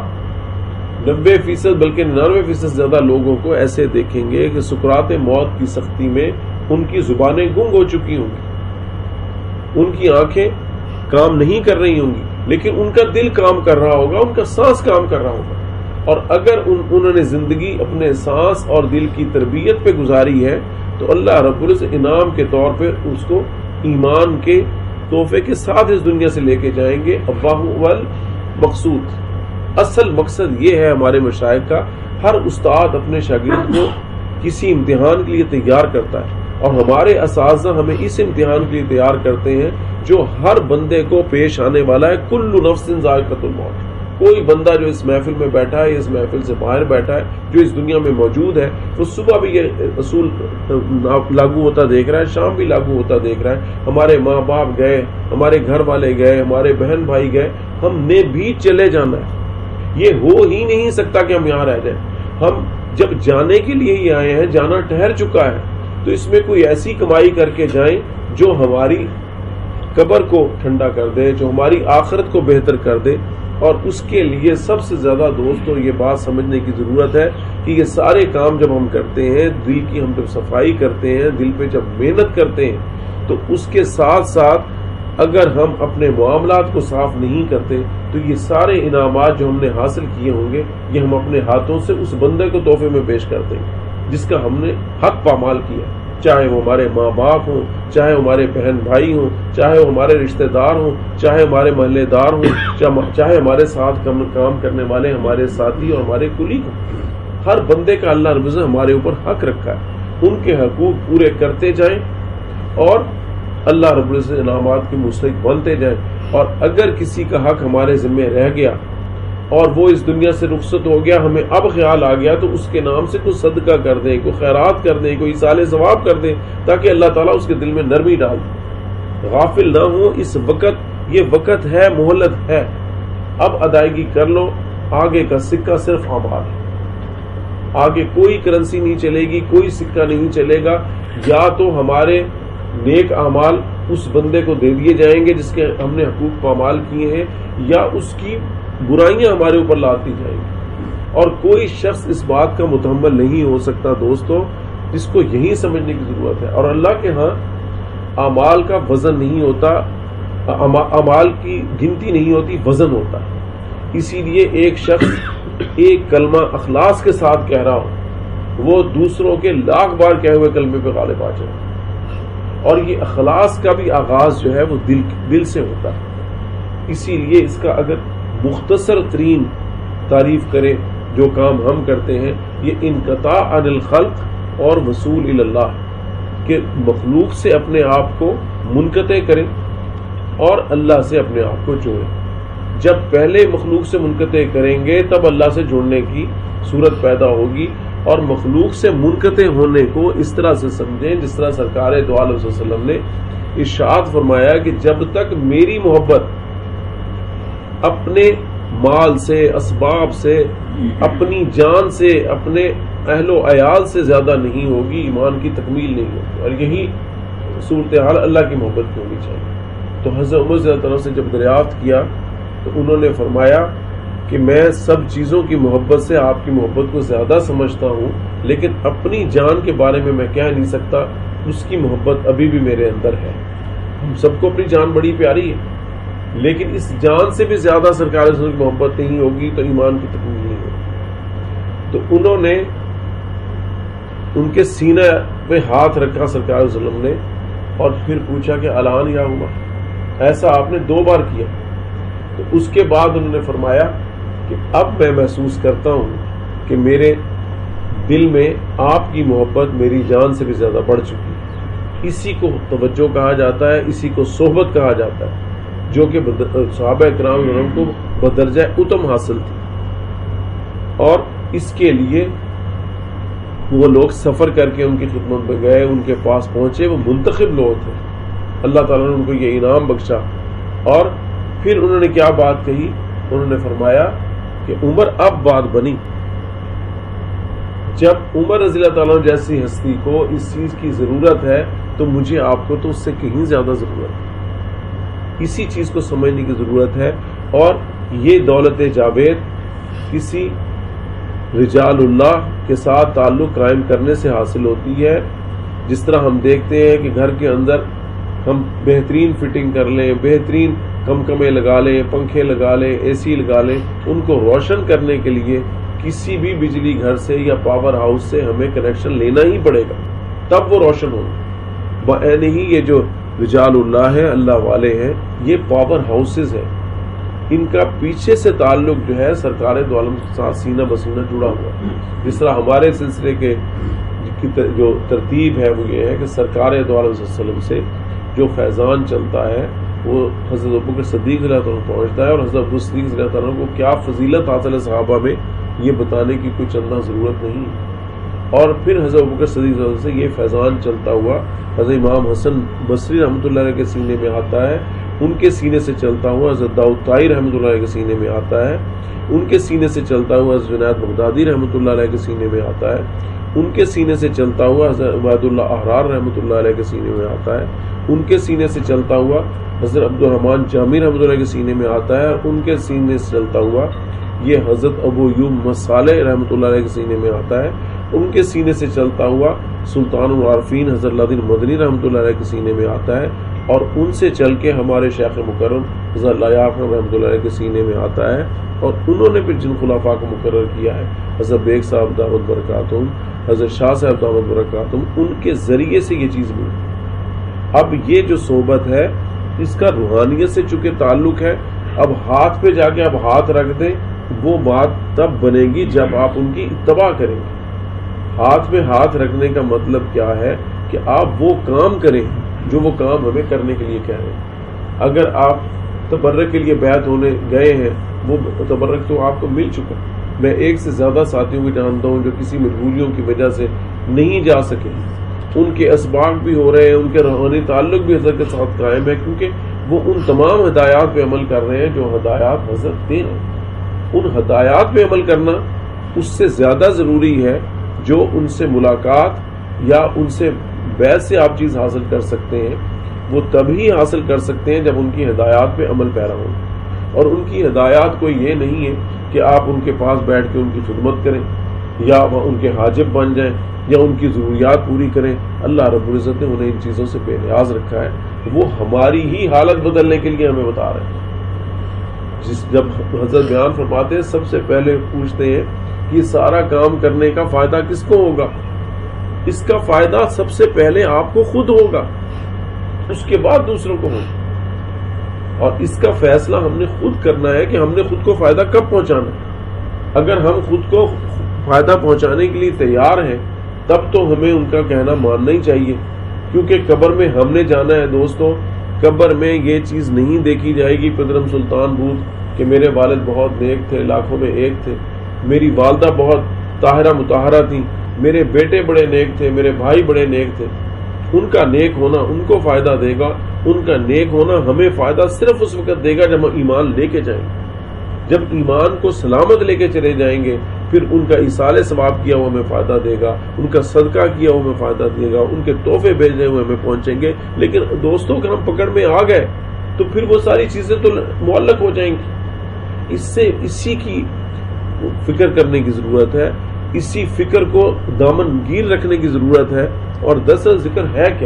90% بلکہ 99% زیادہ لوگوں کو ایسے دیکھیں گے کہ سکرات موت کی سختی میں ان کی زبانیں گنگ ہو چکی ہوں گی، ان کی آنکھیں کام نہیں کر رہی ہوں گی، لیکن ان کا دل کام کر رہا ہوگا، ان کا سانس کام کر رہا ہوگا۔ اور اگر انہوں نے زندگی اپنے سانس اور دل کی تربیت پہ گزاری ہے تو اللہ رب العزت انعام کے طور پہ اس کو ایمان کے تحفے کے ساتھ اس دنیا سے لے کے جائیں گے۔ اللہ والمقصود، اصل مقصد یہ ہے ہمارے مشائخ کا، ہر استاد اپنے شاگرد کو کسی امتحان کے لیے تیار کرتا ہے، اور ہمارے اساتذہ ہمیں اس امتحان کے لیے تیار کرتے ہیں جو ہر بندے کو پیش آنے والا ہے۔ کل نفس ذائقۃ الموت، کوئی بندہ جو اس محفل میں بیٹھا ہے، اس محفل سے باہر بیٹھا ہے، جو اس دنیا میں موجود ہے، وہ صبح بھی یہ اصول لاگو ہوتا دیکھ رہا ہے، شام بھی لاگو ہوتا دیکھ رہا ہے. ہمارے ماں باپ گئے، ہمارے گھر والے گئے، ہمارے بہن بھائی گئے، ہم نے بھی چلے جانا ہے. یہ ہو ہی نہیں سکتا کہ ہم یہاں رہ جائیں. ہم جب جانے کے لیے ہی آئے ہیں، جانا ٹھہر چکا ہے، تو اس میں کوئی ایسی کمائی کر کے جائیں جو ہماری قبر کو ٹھنڈا کر دے، جو ہماری آخرت کو بہتر کر دے. اور اس کے لیے سب سے زیادہ دوستوں یہ بات سمجھنے کی ضرورت ہے کہ یہ سارے کام جب ہم کرتے ہیں، دل کی ہم جب صفائی کرتے ہیں، دل پہ جب محنت کرتے ہیں، تو اس کے ساتھ ساتھ اگر ہم اپنے معاملات کو صاف نہیں کرتے تو یہ سارے انعامات جو ہم نے حاصل کیے ہوں گے، یہ ہم اپنے ہاتھوں سے اس بندے کو تحفے میں پیش کر دیں گے جس کا ہم نے حق پامال کیا، چاہے وہ ہمارے ماں باپ ہوں، چاہے ہمارے بہن بھائی ہوں، چاہے وہ ہمارے رشتہ دار ہوں، چاہے ہمارے محلے دار ہوں، چاہے ہمارے ساتھ کام کرنے والے ہمارے ساتھی اور ہمارے کلیگ ہوں. ہر بندے کا اللہ رب العزت ہمارے اوپر حق رکھا ہے. ان کے حقوق پورے کرتے جائیں اور اللہ رب العزت انعامات کے مستحق بنتے جائیں. اور اگر کسی کا حق ہمارے ذمہ رہ گیا اور وہ اس دنیا سے رخصت ہو گیا، ہمیں اب خیال آ گیا، تو اس کے نام سے کوئی صدقہ کر دیں، کوئی خیرات کر دیں، کوئی ایصال ثواب کر دیں، تاکہ اللہ تعالیٰ اس کے دل میں نرمی ڈال دے. غافل نہ ہو اس وقت، یہ وقت ہے، مہلت ہے، اب ادائیگی کر لو. آگے کا سکہ صرف اعمال ہے، آگے کوئی کرنسی نہیں چلے گی، کوئی سکہ نہیں چلے گا. یا تو ہمارے نیک اعمال اس بندے کو دے دیے جائیں گے جس کے ہم نے حقوق پامال کیے ہیں، یا اس کی برائیاں ہمارے اوپر لاتی جائیں گی. اور کوئی شخص اس بات کا متحمل نہیں ہو سکتا دوستو، جس کو یہی سمجھنے کی ضرورت ہے. اور اللہ کے ہاں اعمال کا وزن نہیں ہوتا، اعمال کی گنتی نہیں ہوتی، وزن ہوتا ہے. اسی لیے ایک شخص ایک کلمہ اخلاص کے ساتھ کہہ رہا ہو، وہ دوسروں کے لاکھ بار کہے ہوئے کلمے پہ غالب آ جائے. اور یہ اخلاص کا بھی آغاز جو ہے وہ دل سے ہوتا ہے. اسی لیے اس کا اگر مختصر ترین تعریف کریں جو کام ہم کرتے ہیں، یہ انقطاع عن الخلق اور وصول الی اللہ، کہ مخلوق سے اپنے آپ کو منقطع کریں اور اللہ سے اپنے آپ کو جوڑیں. جب پہلے مخلوق سے منقطع کریں گے تب اللہ سے جوڑنے کی صورت پیدا ہوگی. اور مخلوق سے منقطع ہونے کو اس طرح سے سمجھیں جس طرح سرکار دو عالم صلی اللہ علیہ وسلم نے ارشاد فرمایا کہ جب تک میری محبت اپنے مال سے، اسباب سے، اپنی جان سے، اپنے اہل و عیال سے زیادہ نہیں ہوگی، ایمان کی تکمیل نہیں ہوگی. اور یہی صورتحال اللہ کی محبت کی ہونی چاہیے. تو حضرت عمر رضی اللہ عنہ سے جب دریافت کیا تو انہوں نے فرمایا کہ میں سب چیزوں کی محبت سے آپ کی محبت کو زیادہ سمجھتا ہوں، لیکن اپنی جان کے بارے میں کہہ نہیں سکتا، اس کی محبت ابھی بھی میرے اندر ہے. ہم سب کو اپنی جان بڑی پیاری ہے، لیکن اس جان سے بھی زیادہ سرکار کی محبت نہیں ہوگی تو ایمان کی تکمیل نہیں ہوگی. تو انہوں نے ان کے سینے پہ ہاتھ رکھا سرکار صلی اللہ علیہ وسلم نے، اور پھر پوچھا کہ الان یا عمر، ایسا آپ نے 2 بار کیا. تو اس کے بعد انہوں نے فرمایا کہ اب میں محسوس کرتا ہوں کہ میرے دل میں آپ کی محبت میری جان سے بھی زیادہ بڑھ چکی ہے. اسی کو توجہ کہا جاتا ہے، اسی کو صحبت کہا جاتا ہے، جو کہ صحابہ کرام کو بدرجہ اتم حاصل تھی. اور اس کے لیے وہ لوگ سفر کر کے ان کی خدمت میں گئے، ان کے پاس پہنچے، وہ منتخب لوگ تھے. اللہ تعالیٰ نے ان کو یہ انعام بخشا. اور پھر انہوں نے کیا بات کہی؟ انہوں نے فرمایا کہ عمر اب بات بنی. جب عمر رضی اللہ تعالیٰ جیسی ہستی کو اس چیز کی ضرورت ہے تو مجھے آپ کو تو اس سے کہیں زیادہ ضرورت ہے. اسی چیز کو سمجھنے کی ضرورت ہے. اور یہ دولت جاوید کسی رجال اللہ کے ساتھ تعلق قائم کرنے سے حاصل ہوتی ہے. جس طرح ہم دیکھتے ہیں کہ گھر کے اندر ہم بہترین فٹنگ کر لیں، بہترین کمکمے لگا لیں، پنکھے لگا لیں، اے سی لگا لیں، ان کو روشن کرنے کے لیے کسی بھی بجلی گھر سے یا پاور ہاؤس سے ہمیں کنیکشن لینا ہی پڑے گا، تب وہ روشن ہوگا. بعین ہی یہ جو رجال اللہ ہے، اللہ والے ہیں، یہ پاور ہاؤسز ہیں، ان کا پیچھے سے تعلق جو ہے سرکار دو عالم ساتھ سینہ بسینہ جڑا ہوا ہے. جس طرح ہمارے سلسلے کے جو ترتیب ہے وہ یہ ہے کہ سرکار دو عالم صلی اللہ علیہ وسلم سے جو فیضان چلتا ہے وہ حضرت ابوبکر صدیق رضی اللہ عنہ پہنچتا ہے، اور حضرت ابو صدیق رضی اللہ عنہ کو کیا فضیلت حاصل ہے صحابہ میں، یہ بتانے کی کوئی چندہ ضرورت نہیں. اور پھر حضرت ابوبکر صدیق رضی اللہ عنہ سے یہ فیضان چلتا ہوا حضرت امام حسن بصری رحمۃ اللہ علیہ کے سینے میں آتا ہے، ان کے سینے سے چلتا ہوا حضرت داؤد طائی رحمۃ اللہ علیہ کے سینے میں آتا ہے، ان کے سینے سے چلتا ہوا حضرت جنید بغدادی رحمۃ اللہ علیہ کے سینے میں آتا ہے، ان کے سینے سے چلتا ہوا حضرت عبید اللہ احرار رحمۃ اللہ علیہ کے سینے میں آتا ہے، ان کے سینے سے چلتا ہوا حضرت عبد الرحمن جامی رحمۃ اللہ کے سینے میں آتا ہے، اور ان کے سینے سے چلتا ہوا یہ حضرت ابو ایوب مصالح رحمۃ اللہ علیہ کے سینے میں آتا ہے، ان کے سینے سے چلتا ہوا سلطان العارفین حضرت اللہ الدین مدنی رحمۃ اللہ علیہ کے سینے میں آتا ہے، اور ان سے چل کے ہمارے شیخ مکرم حضرت اللہ اکرم رحمۃ اللہ علیہ کے سینے میں آتا ہے، اور انہوں نے پھر جن خلفاء کو مقرر کیا ہے حضرت بیگ صاحب دعوت برکاتہم، حضرت شاہ صاحب دعوت برکاتہم، ان کے ذریعے سے یہ چیز ملی. اب یہ جو صحبت ہے اس کا روحانیت سے چونکہ تعلق ہے، اب ہاتھ پہ جا کے آپ ہاتھ رکھ دیں، وہ بات تب بنے گی جب آپ ان کی اتباع کریں گے. ہاتھ پہ ہاتھ رکھنے کا مطلب کیا ہے کہ آپ وہ کام کریں جو وہ کام ہمیں کرنے کے لیے کہہ رہے ہیں. اگر آپ تبرک کے لیے بیعت ہونے گئے ہیں، وہ تبرک تو آپ کو مل چکا. میں ایک سے زیادہ ساتھیوں کو جانتا ہوں جو کسی مجبوریوں کی وجہ سے نہیں جا سکے، ان کے اسباق بھی ہو رہے ہیں، ان کے روحانی تعلق بھی حضرت کے ساتھ قائم ہے، کیونکہ وہ ان تمام ہدایات پہ عمل کر رہے ہیں جو ہدایات حضرت دے رہے ہیں. ان ہدایات پہ عمل کرنا اس سے زیادہ ضروری ہے جو ان سے ملاقات یا ان سے بیعت سے آپ چیز حاصل کر سکتے ہیں. وہ تبھی حاصل کر سکتے ہیں جب ان کی ہدایات پہ عمل پیرا ہوں. اور ان کی ہدایات کوئی یہ نہیں ہے کہ آپ ان کے پاس بیٹھ کے ان کی خدمت کریں یا ان کے حاجب بن جائیں یا ان کی ضروریات پوری کریں. اللہ رب العزت نے انہیں ان چیزوں سے بے نیاز رکھا ہے. وہ ہماری ہی حالت بدلنے کے لیے ہمیں بتا رہے ہیں. جب حضرت بیان فرماتے ہیں سب سے پہلے پوچھتے ہیں کہ یہ سارا کام کرنے کا فائدہ کس کو ہوگا؟ اس کا فائدہ سب سے پہلے آپ کو خود ہوگا، اس کے بعد دوسروں کو ہوگا. اور اس کا فیصلہ ہم نے خود کرنا ہے کہ ہم نے خود کو فائدہ کب پہنچانا ہے. اگر ہم خود کو فائدہ پہنچانے کے لیے تیار ہیں تب تو ہمیں ان کا کہنا ماننا ہی چاہیے، کیونکہ قبر میں ہم نے جانا ہے دوستو. قبر میں یہ چیز نہیں دیکھی جائے گی پدرم سلطان بود کہ میرے والد بہت نیک تھے، لاکھوں میں ایک تھے، میری والدہ بہت طاہرہ مطہرہ تھیں، میرے بیٹے بڑے نیک تھے، میرے بھائی بڑے نیک تھے. ان کا نیک ہونا ان کو فائدہ دے گا. ان کا نیک ہونا ہمیں فائدہ صرف اس وقت دے گا جب ہم ایمان لے کے جائیں گے. جب ایمان کو سلامت لے کے چلے جائیں گے پھر ان کا ایصال ثواب کیا ہوا ہمیں فائدہ دے گا، ان کا صدقہ کیا ہوا ہمیں فائدہ دے گا، ان کے تحفے بھیجے ہوئے ہمیں پہنچیں گے. لیکن دوستوں اگر ہم پکڑ میں آ گئے تو پھر وہ ساری چیزیں تو معلق ہو جائیں گی. اسی کی فکر کرنے کی ضرورت ہے، اسی فکر کو دامن گیر رکھنے کی ضرورت ہے. اور دراصل ذکر ہے کیا؟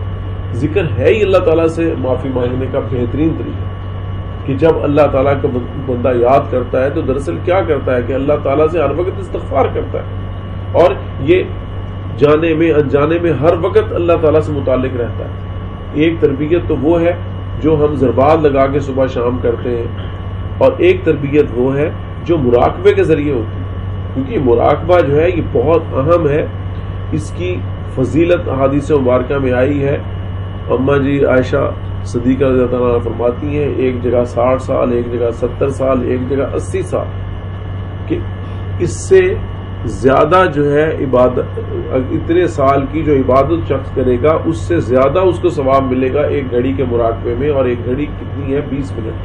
ذکر ہے ہی اللہ تعالیٰ سے معافی مانگنے کا بہترین طریقہ. کہ جب اللہ تعالیٰ کا بندہ یاد کرتا ہے تو دراصل کیا کرتا ہے کہ اللہ تعالیٰ سے ہر وقت استغفار کرتا ہے، اور یہ جانے میں انجانے میں ہر وقت اللہ تعالیٰ سے متعلق رہتا ہے. ایک تربیت تو وہ ہے جو ہم ضربات لگا کے صبح شام کرتے ہیں، اور ایک تربیت وہ ہے جو مراقبے کے ذریعے ہوتی ہے. کیونکہ مراقبہ جو ہے یہ بہت اہم ہے. اس کی فضیلت احادیث مبارکہ میں آئی ہے. اماں جی عائشہ صدیقہ رضی اللہ عنہا فرماتی ہیں ایک جگہ 60 سال، ایک جگہ 70 سال، ایک جگہ 80 سال، کہ اس سے زیادہ جو ہے عبادت، اتنے سال کی جو عبادت شخص کرے گا اس سے زیادہ اس کو ثواب ملے گا ایک گھڑی کے مراقبے میں. اور ایک گھڑی کتنی ہے؟ 20 منٹ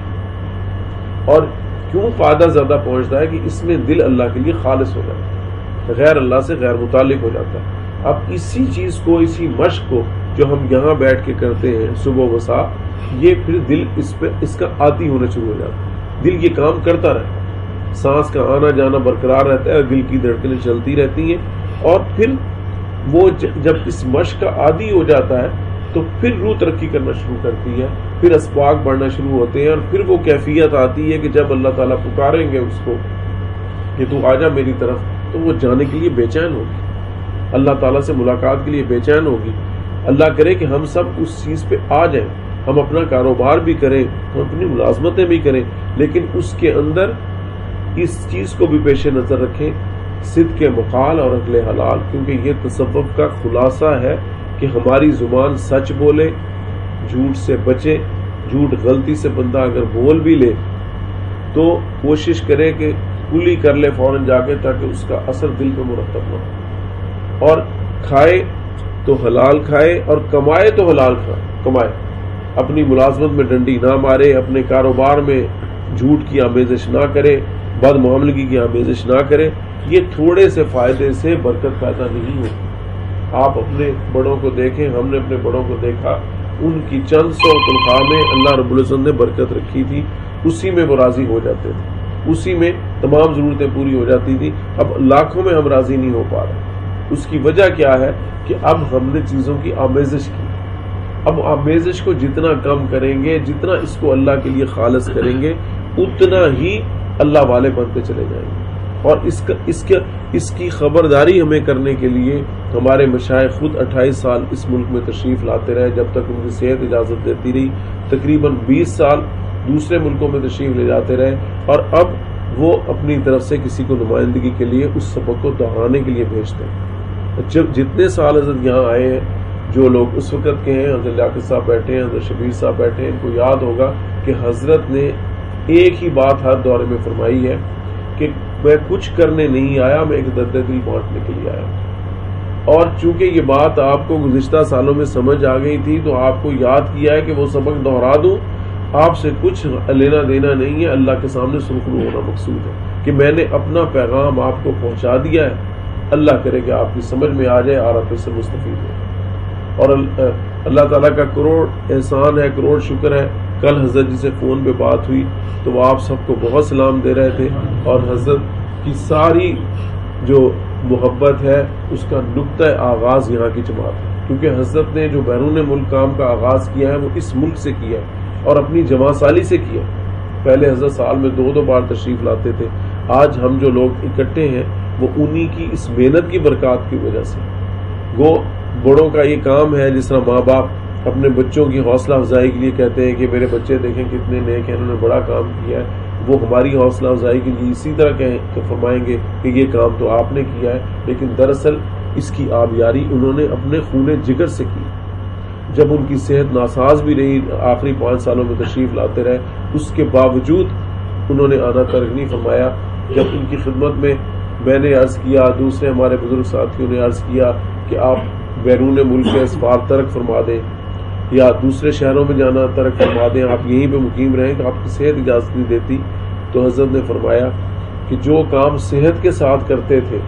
کی. اور کیوں فائدہ زیادہ پہنچتا ہے کہ اس میں دل اللہ کے لیے خالص ہو جاتا ہے، غیر اللہ سے غیر متعلق ہو جاتا ہے. اب اسی چیز کو، اسی مشق کو جو ہم یہاں بیٹھ کے کرتے ہیں صبح وسا، یہ پھر دل اس کا عادی ہونا شروع ہو جاتا ہے. دل یہ کام کرتا رہتا ہے، سانس کا آنا جانا برقرار رہتا ہے، دل کی دھڑکنیں چلتی رہتی ہیں. اور پھر وہ جب اس مشق کا عادی ہو جاتا ہے تو پھر روح ترقی کرنا شروع کرتی ہے، پھر اسباق بڑھنا شروع ہوتے ہیں، اور پھر وہ کیفیت آتی ہے کہ جب اللہ تعالیٰ پکاریں گے اس کو کہ تو آجا میری طرف، تو وہ جانے کے لیے بے چین ہوگی، اللہ تعالیٰ سے ملاقات کے لیے بے چین ہوگی. اللہ کرے کہ ہم سب اس چیز پہ آ جائیں. ہم اپنا کاروبار بھی کریں، ہم اپنی ملازمتیں بھی کریں، لیکن اس کے اندر اس چیز کو بھی پیش نظر رکھیں، صدق مقال اور عقل حلال. کیونکہ یہ تصوف کا خلاصہ ہے کہ ہماری زبان سچ بولے، جھوٹ سے بچے، جھوٹ غلطی سے بندہ اگر بول بھی لے تو کوشش کرے کہ کلی کر لے فوراً جا کے، تاکہ اس کا اثر دل پہ مرتب نہ ہو، اور کھائے تو حلال کھائے اور کمائے تو حلال کمائے، اپنی ملازمت میں ڈنڈی نہ مارے، اپنے کاروبار میں جھوٹ کی آمیزش نہ کرے، بد معاملگی کی آمیزش نہ کرے. یہ تھوڑے سے فائدے سے برکت پیدا نہیں ہوتی. آپ اپنے بڑوں کو دیکھیں، ہم نے اپنے بڑوں کو دیکھا، ان کی چند سو تنخواہ میں اللہ رب العزت نے برکت رکھی تھی، اسی میں وہ راضی ہو جاتے تھے، اسی میں تمام ضرورتیں پوری ہو جاتی تھی. اب لاکھوں میں ہم راضی نہیں ہو پا رہے. اس کی وجہ کیا ہے کہ اب ہم نے چیزوں کی آمیزش کی. اب آمیزش کو جتنا کم کریں گے، جتنا اس کو اللہ کے لیے خالص کریں گے، اتنا ہی اللہ والے بنتے چلے جائیں گے. اور اس کی خبرداری ہمیں کرنے کے لیے ہمارے مشائخ خود 28 سال اس ملک میں تشریف لاتے رہے، جب تک ان کی صحت اجازت دیتی رہی. تقریباً 20 سال دوسرے ملکوں میں تشریف لے جاتے رہے، اور اب وہ اپنی طرف سے کسی کو نمائندگی کے لیے اس سبق کو دہرانے کے لیے بھیجتے ہیں. جب جتنے سال حضرت یہاں آئے ہیں، جو لوگ اس وقت کے ہیں، حضرت لیاقت صاحب بیٹھے ہیں، حضرت شبیر صاحب بیٹھے ہیں، ان کو یاد ہوگا کہ حضرت نے ایک ہی بات ہر دورے میں فرمائی ہے کہ میں کچھ کرنے نہیں آیا، میں ایک درد دل بانٹنے کے لیے آیا. اور چونکہ یہ بات آپ کو گزشتہ سالوں میں سمجھ آ گئی تھی، تو آپ کو یاد کیا ہے کہ وہ سبق دہرا دوں. آپ سے کچھ لینا دینا نہیں ہے، اللہ کے سامنے سرخرو ہونا مقصود ہے کہ میں نے اپنا پیغام آپ کو پہنچا دیا ہے. اللہ کرے کہ آپ کی سمجھ میں آ جائے اور آپ اس سے مستفید ہو. اور اللہ تعالیٰ کا کروڑ احسان ہے، کروڑ شکر ہے. کل حضرت جی سے فون پہ بات ہوئی تو وہ آپ سب کو بہت سلام دے رہے تھے، اور حضرت کی ساری جو محبت ہے اس کا نقطہ آغاز یہاں کی جماعت ہے. کیونکہ حضرت نے جو بیرون ملک کام کا آغاز کیا ہے وہ اس ملک سے کیا ہے اور اپنی جماع سالی سے کیا. پہلے حضرت سال میں 2 بار تشریف لاتے تھے. آج ہم جو لوگ اکٹھے ہیں وہ انہی کی اس محنت کی برکات کی وجہ سے. گو بڑوں کا یہ کام ہے، جس طرح ماں باپ اپنے بچوں کی حوصلہ افزائی کے لیے کہتے ہیں کہ میرے بچے دیکھیں کتنے نیک ہیں، انہوں نے بڑا کام کیا ہے، وہ ہماری حوصلہ افزائی کے لیے اسی طرح فرمائیں گے کہ یہ کام تو آپ نے کیا ہے. لیکن دراصل اس کی آبیاری انہوں نے اپنے خون جگر سے کی. جب ان کی صحت ناساز بھی رہی، آخری 5 سالوں میں تشریف لاتے رہے، اس کے باوجود انہوں نے آنا ترک نہیں فرمایا. جب ان کی خدمت میں نے عرض کیا، دوسرے ہمارے بزرگ ساتھیوں نے عرض کیا کہ آپ بیرون ملک کے اسفار ترک فرما دیں یا دوسرے شہروں میں جانا ترک فرما دیں، آپ یہیں پہ مقیم رہیں کہ آپ کی صحت اجازت نہیں دیتی، تو حضرت نے فرمایا کہ جو کام صحت کے ساتھ کرتے تھے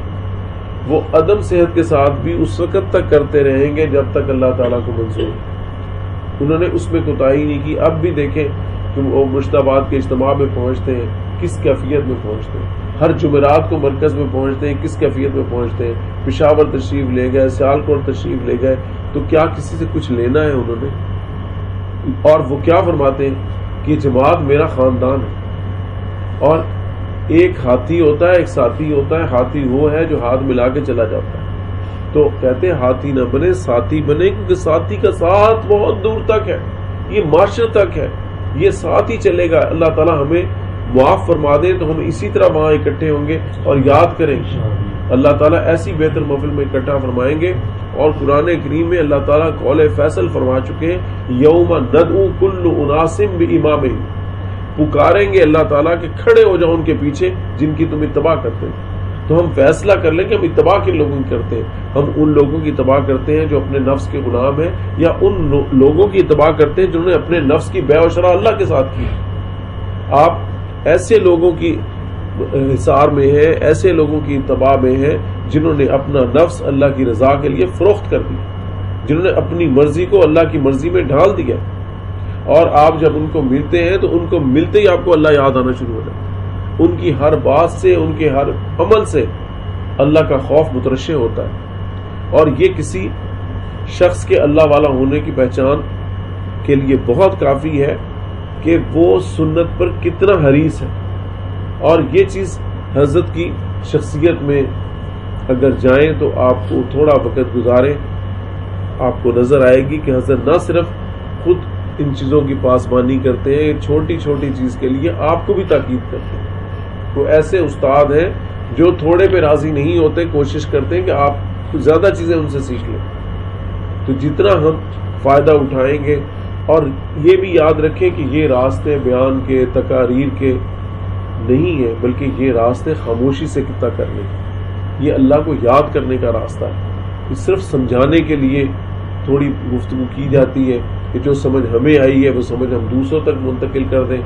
وہ عدم صحت کے ساتھ بھی اس وقت تک کرتے رہیں گے جب تک اللہ تعالیٰ کو منظور. انہوں نے اس میں کوتاہی نہیں کی. اب بھی دیکھیں کہ وہ مرشدآباد کے اجتماع میں پہنچتے ہیں کس کیفیت میں پہنچتے ہیں، ہر جمعرات کو مرکز میں پہنچتے ہیں کس کیفیت میں پہنچتے ہیں. پشاور تشریف لے گئے، سیالکوٹ تشریف لے گئے، تو کیا کسی سے کچھ لینا ہے انہوں نے؟ اور وہ کیا فرماتے ہیں کہ جماعت میرا خاندان ہے، اور ایک ہاتھی ہوتا ہے، ایک ساتھی ہوتا ہے. ہاتھی وہ ہے جو ہاتھ ملا کے چلا جاتا ہے. تو کہتے ہیں ہاتھی نہ بنے ساتھی بنے، کیونکہ ساتھی کا ساتھ بہت دور تک ہے، یہ معاشر تک ہے، یہ ساتھ ہی چلے گا. اللہ تعالیٰ ہمیں معاف فرما دے تو ہم اسی طرح وہاں اکٹھے ہوں گے اور یاد کریں. اللہ تعالیٰ ایسی بہتر محفل میں اکٹھا فرمائیں گے. اور قرآن کریم میں اللہ تعالیٰ قول فیصل فرما چکے ہیں، یوم ندعو کل اناس بامامہم. پکاریں گے اللہ تعالیٰ کہ کھڑے ہو جاؤ ان کے پیچھے جن کی تم اتباع کرتے ہیں. تو ہم فیصلہ کر لیں کہ ہم اتباع کن لوگوں کی کرتے ہیں. ہم ان لوگوں کی اتباع کرتے ہیں جو اپنے نفس کے غلام ہیں، یا ان لوگوں کی اتباع کرتے ہیں جنہوں نے اپنے نفس کی بیع و شراء اللہ کے ساتھ کی. آپ ایسے لوگوں کی حصار میں ہیں، ایسے لوگوں کی اتباع میں ہیں جنہوں نے اپنا نفس اللہ کی رضا کے لیے فروخت کر دیا، جنہوں نے اپنی مرضی کو اللہ کی مرضی میں ڈھال دیا. اور آپ جب ان کو ملتے ہیں تو ان کو ملتے ہی آپ کو اللہ یاد آنا شروع ہو جاتا ہے. ان کی ہر بات سے، ان کے ہر عمل سے اللہ کا خوف مترشح ہوتا ہے. اور یہ کسی شخص کے اللہ والا ہونے کی پہچان کے لیے بہت کافی ہے کہ وہ سنت پر کتنا حریص ہے. اور یہ چیز حضرت کی شخصیت میں اگر جائیں تو آپ کو تھوڑا وقت گزاریں، آپ کو نظر آئے گی کہ حضرت نہ صرف خود ان چیزوں کی پاسبانی کرتے ہیں، چھوٹی چھوٹی چیز کے لیے آپ کو بھی تاکید کرتے ہیں. تو ایسے استاد ہیں جو تھوڑے پہ راضی نہیں ہوتے، کوشش کرتے ہیں کہ آپ زیادہ چیزیں ان سے سیکھ لیں. تو جتنا ہم فائدہ اٹھائیں گے اور یہ بھی یاد رکھیں کہ یہ راستے بیان کے تقاریر کے نہیں ہیں، بلکہ یہ راستے خاموشی سے کتا کرنے کے، یہ اللہ کو یاد کرنے کا راستہ ہے۔ یہ صرف سمجھانے کے لیے تھوڑی گفتگو کی جاتی ہے کہ جو سمجھ ہمیں آئی ہے وہ سمجھ ہم دوسروں تک منتقل کر دیں۔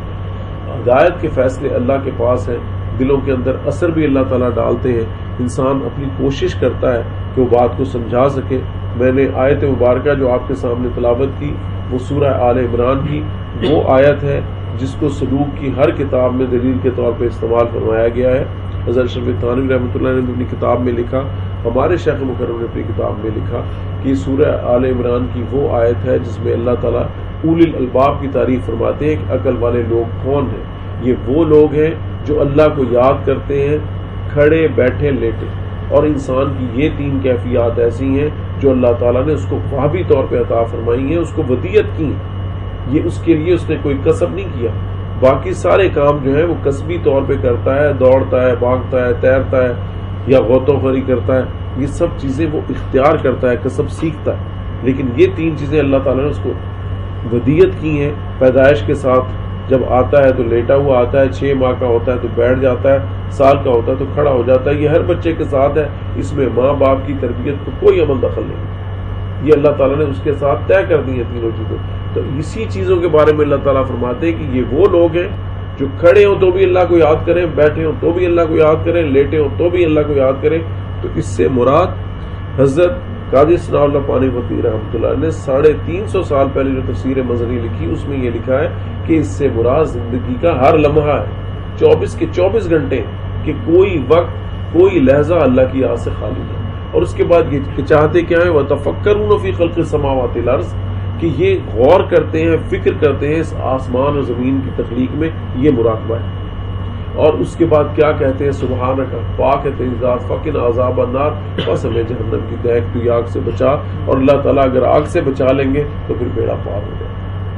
ہدایت کے فیصلے اللہ کے پاس ہیں، دلوں کے اندر اثر بھی اللہ تعالیٰ ڈالتے ہیں، انسان اپنی کوشش کرتا ہے کہ وہ بات کو سمجھا سکے۔ میں نے آیت مبارکہ جو آپ کے سامنے تلاوت کی وہ سورہ آل عمران کی وہ آیت ہے جس کو سلوک کی ہر کتاب میں دلیل کے طور پہ استعمال فرمایا گیا ہے۔ حضرت شریف تھانوی رحمۃ اللہ نے اپنی کتاب میں لکھا، ہمارے شیخ مکرم نے اپنی کتاب میں لکھا کہ سورہ آل عمران کی وہ آیت ہے جس میں اللہ تعالیٰ اولی الالباب کی تعریف فرماتے ہیں کہ عقل والے لوگ کون ہیں۔ یہ وہ لوگ ہیں جو اللہ کو یاد کرتے ہیں کھڑے بیٹھے لیٹے، اور انسان کی یہ تین کیفیات ایسی ہیں جو اللہ تعالیٰ نے اس کو وہابی طور پہ عطا فرمائی ہیں، اس کو ودیت کی ہیں۔ یہ اس کے لیے اس نے کوئی کسب نہیں کیا، باقی سارے کام جو ہیں وہ کسبی طور پہ کرتا ہے، دوڑتا ہے، بھاگتا ہے، تیرتا ہے یا غوطہ خوری کرتا ہے، یہ سب چیزیں وہ اختیار کرتا ہے، کسب سیکھتا ہے۔ لیکن یہ تین چیزیں اللہ تعالیٰ نے اس کو ودیت کی ہیں۔ پیدائش کے ساتھ جب آتا ہے تو لیٹا ہوا آتا ہے، 6 ماہ کا ہوتا ہے تو بیٹھ جاتا ہے، سال کا ہوتا ہے تو کھڑا ہو جاتا ہے۔ یہ ہر بچے کے ساتھ ہے، اس میں ماں باپ کی تربیت کو کوئی عمل دخل نہیں، یہ اللہ تعالیٰ نے اس کے ساتھ طے کر دی ہیں تینوں چیزیں۔ تو اسی چیزوں کے بارے میں اللہ تعالیٰ فرماتے ہیں کہ یہ وہ لوگ ہیں جو کھڑے ہوں تو بھی اللہ کو یاد کریں، بیٹھے ہوں تو بھی اللہ کو یاد کریں، لیٹے ہوں تو بھی اللہ کو یاد کریں۔ تو اس سے مراد حضرت قاضی ثناء اللہ پانی پتی رحمۃ اللہ نے 350 سال پہلے جو تفسیر مظہری لکھی اس میں یہ لکھا ہے کہ اس سے مراد زندگی کا ہر لمحہ ہے، 24 کے 24 گھنٹے، کہ کوئی وقت کوئی لحظہ اللہ کی یاد سے خالی نہیں۔ اور اس کے بعد یہ چاہتے کیا ہیں، وَتَفَكَّرُونَ فِي خَلْقِ السَّمَاوَاتِ وَالْأَرْضِ، کہ یہ غور کرتے ہیں، فکر کرتے ہیں اس آسمان اور زمین کی تخلیق میں، یہ مراقبہ ہے۔ اور اس کے بعد کیا کہتے ہیں، سبحانک، پاک ہے تیری ذات، فقنا عذاب النار، بس ہمیں جہنم کی دہک تو آگ سے بچا۔ اور اللہ تعالیٰ اگر آگ سے بچا لیں گے تو پھر بیڑا پار ہو جائے۔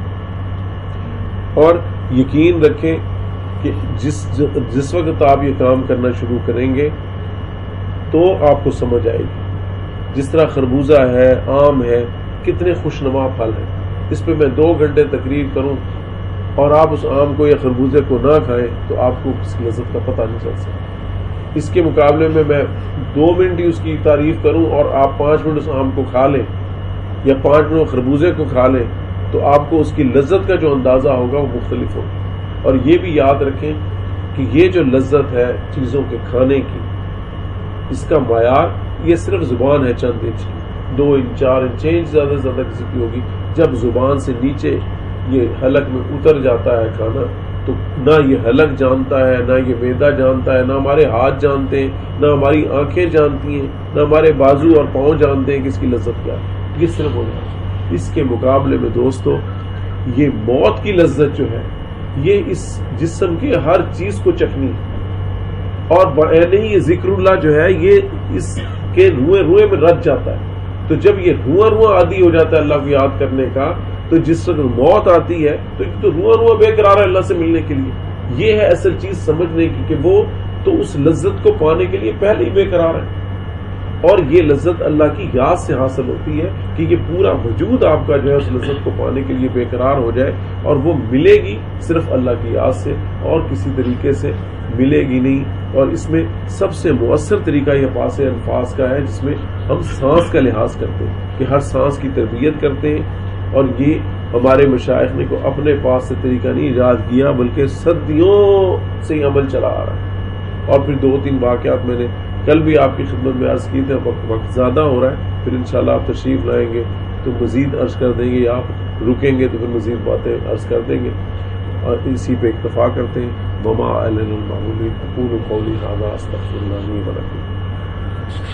اور یقین رکھیں کہ جس وقت آپ یہ کام کرنا شروع کریں گے تو آپ کو سمجھ آئے گی۔ جس طرح خربوزہ ہے، آم ہے، کتنے خوشنما پھل ہیں، اس پہ میں 2 گھنٹے تقریر کروں اور آپ اس آم کو یا خربوزے کو نہ کھائیں تو آپ کو اس کی لذت کا پتہ نہیں چل سکتا۔ اس کے مقابلے میں 2 منٹ ہی اس کی تعریف کروں اور آپ 5 منٹ اس آم کو کھا لیں یا 5 منٹ خربوزے کو کھا لیں تو آپ کو اس کی لذت کا جو اندازہ ہوگا وہ مختلف ہوگا۔ اور یہ بھی یاد رکھیں کہ یہ جو لذت ہے چیزوں کے کھانے کی، اس کا معیار یہ صرف زبان ہے، چند انچ کی، 2 انچ 4 انچ، 6 انچ زیادہ سے زیادہ کسی کی ہوگی۔ جب زبان سے نیچے یہ حلق میں اتر جاتا ہے کھانا تو نہ یہ حلق جانتا ہے، نہ یہ معدہ جانتا ہے، نہ ہمارے ہاتھ جانتے ہیں، نہ ہماری آنکھیں جانتی ہیں، نہ ہمارے بازو اور پاؤں جانتے ہیں کہ اس کی لذت کیا ہے۔ یہ صرف ہونا ہے۔ اس کے مقابلے میں دوستو یہ موت کی لذت جو ہے یہ اس جسم کے ہر چیز کو چکھنی ہے، اور بعینہ ہی یہ ذکر اللہ جو ہے یہ اس کے روئے میں رچ جاتا ہے۔ تو جب یہ رواں عادی ہو جاتا ہے اللہ کو یاد کرنے کا، تو جس وقت موت آتی ہے تو رواں بے قرار ہے اللہ سے ملنے کے لیے۔ یہ ہے اصل چیز سمجھنے کی کہ وہ تو اس لذت کو پانے کے لیے پہلے ہی بے قرار ہے، اور یہ لذت اللہ کی یاد سے حاصل ہوتی ہے کہ یہ پورا وجود آپ کا جو ہے اس لذت کو پانے کے لیے بے قرار ہو جائے، اور وہ ملے گی صرف اللہ کی یاد سے اور کسی طریقے سے ملے گی نہیں۔ اور اس میں سب سے مؤثر طریقہ یہ پاس انفاس کا ہے جس میں ہم سانس کا لحاظ کرتے ہیں کہ ہر سانس کی تربیت کرتے ہیں، اور یہ ہمارے مشائخ نے کو اپنے پاس سے طریقہ نہیں ایجاد کیا بلکہ صدیوں سے یہ عمل چلا آ رہا ہے۔ اور پھر 2-3 واقعات میں نے کل بھی آپ کی خدمت میں عرض کی تھے، وقت زیادہ ہو رہا ہے، پھر انشاءاللہ آپ تشریف لائیں گے تو مزید عرض کر دیں گے، یا آپ رکیں گے تو پھر مزید باتیں عرض کر دیں گے، اور اسی پہ اکتفا کرتے ہیں۔ وما علینا المعمول، اقول قولی ھذا استغفر اللہ لی ولکم۔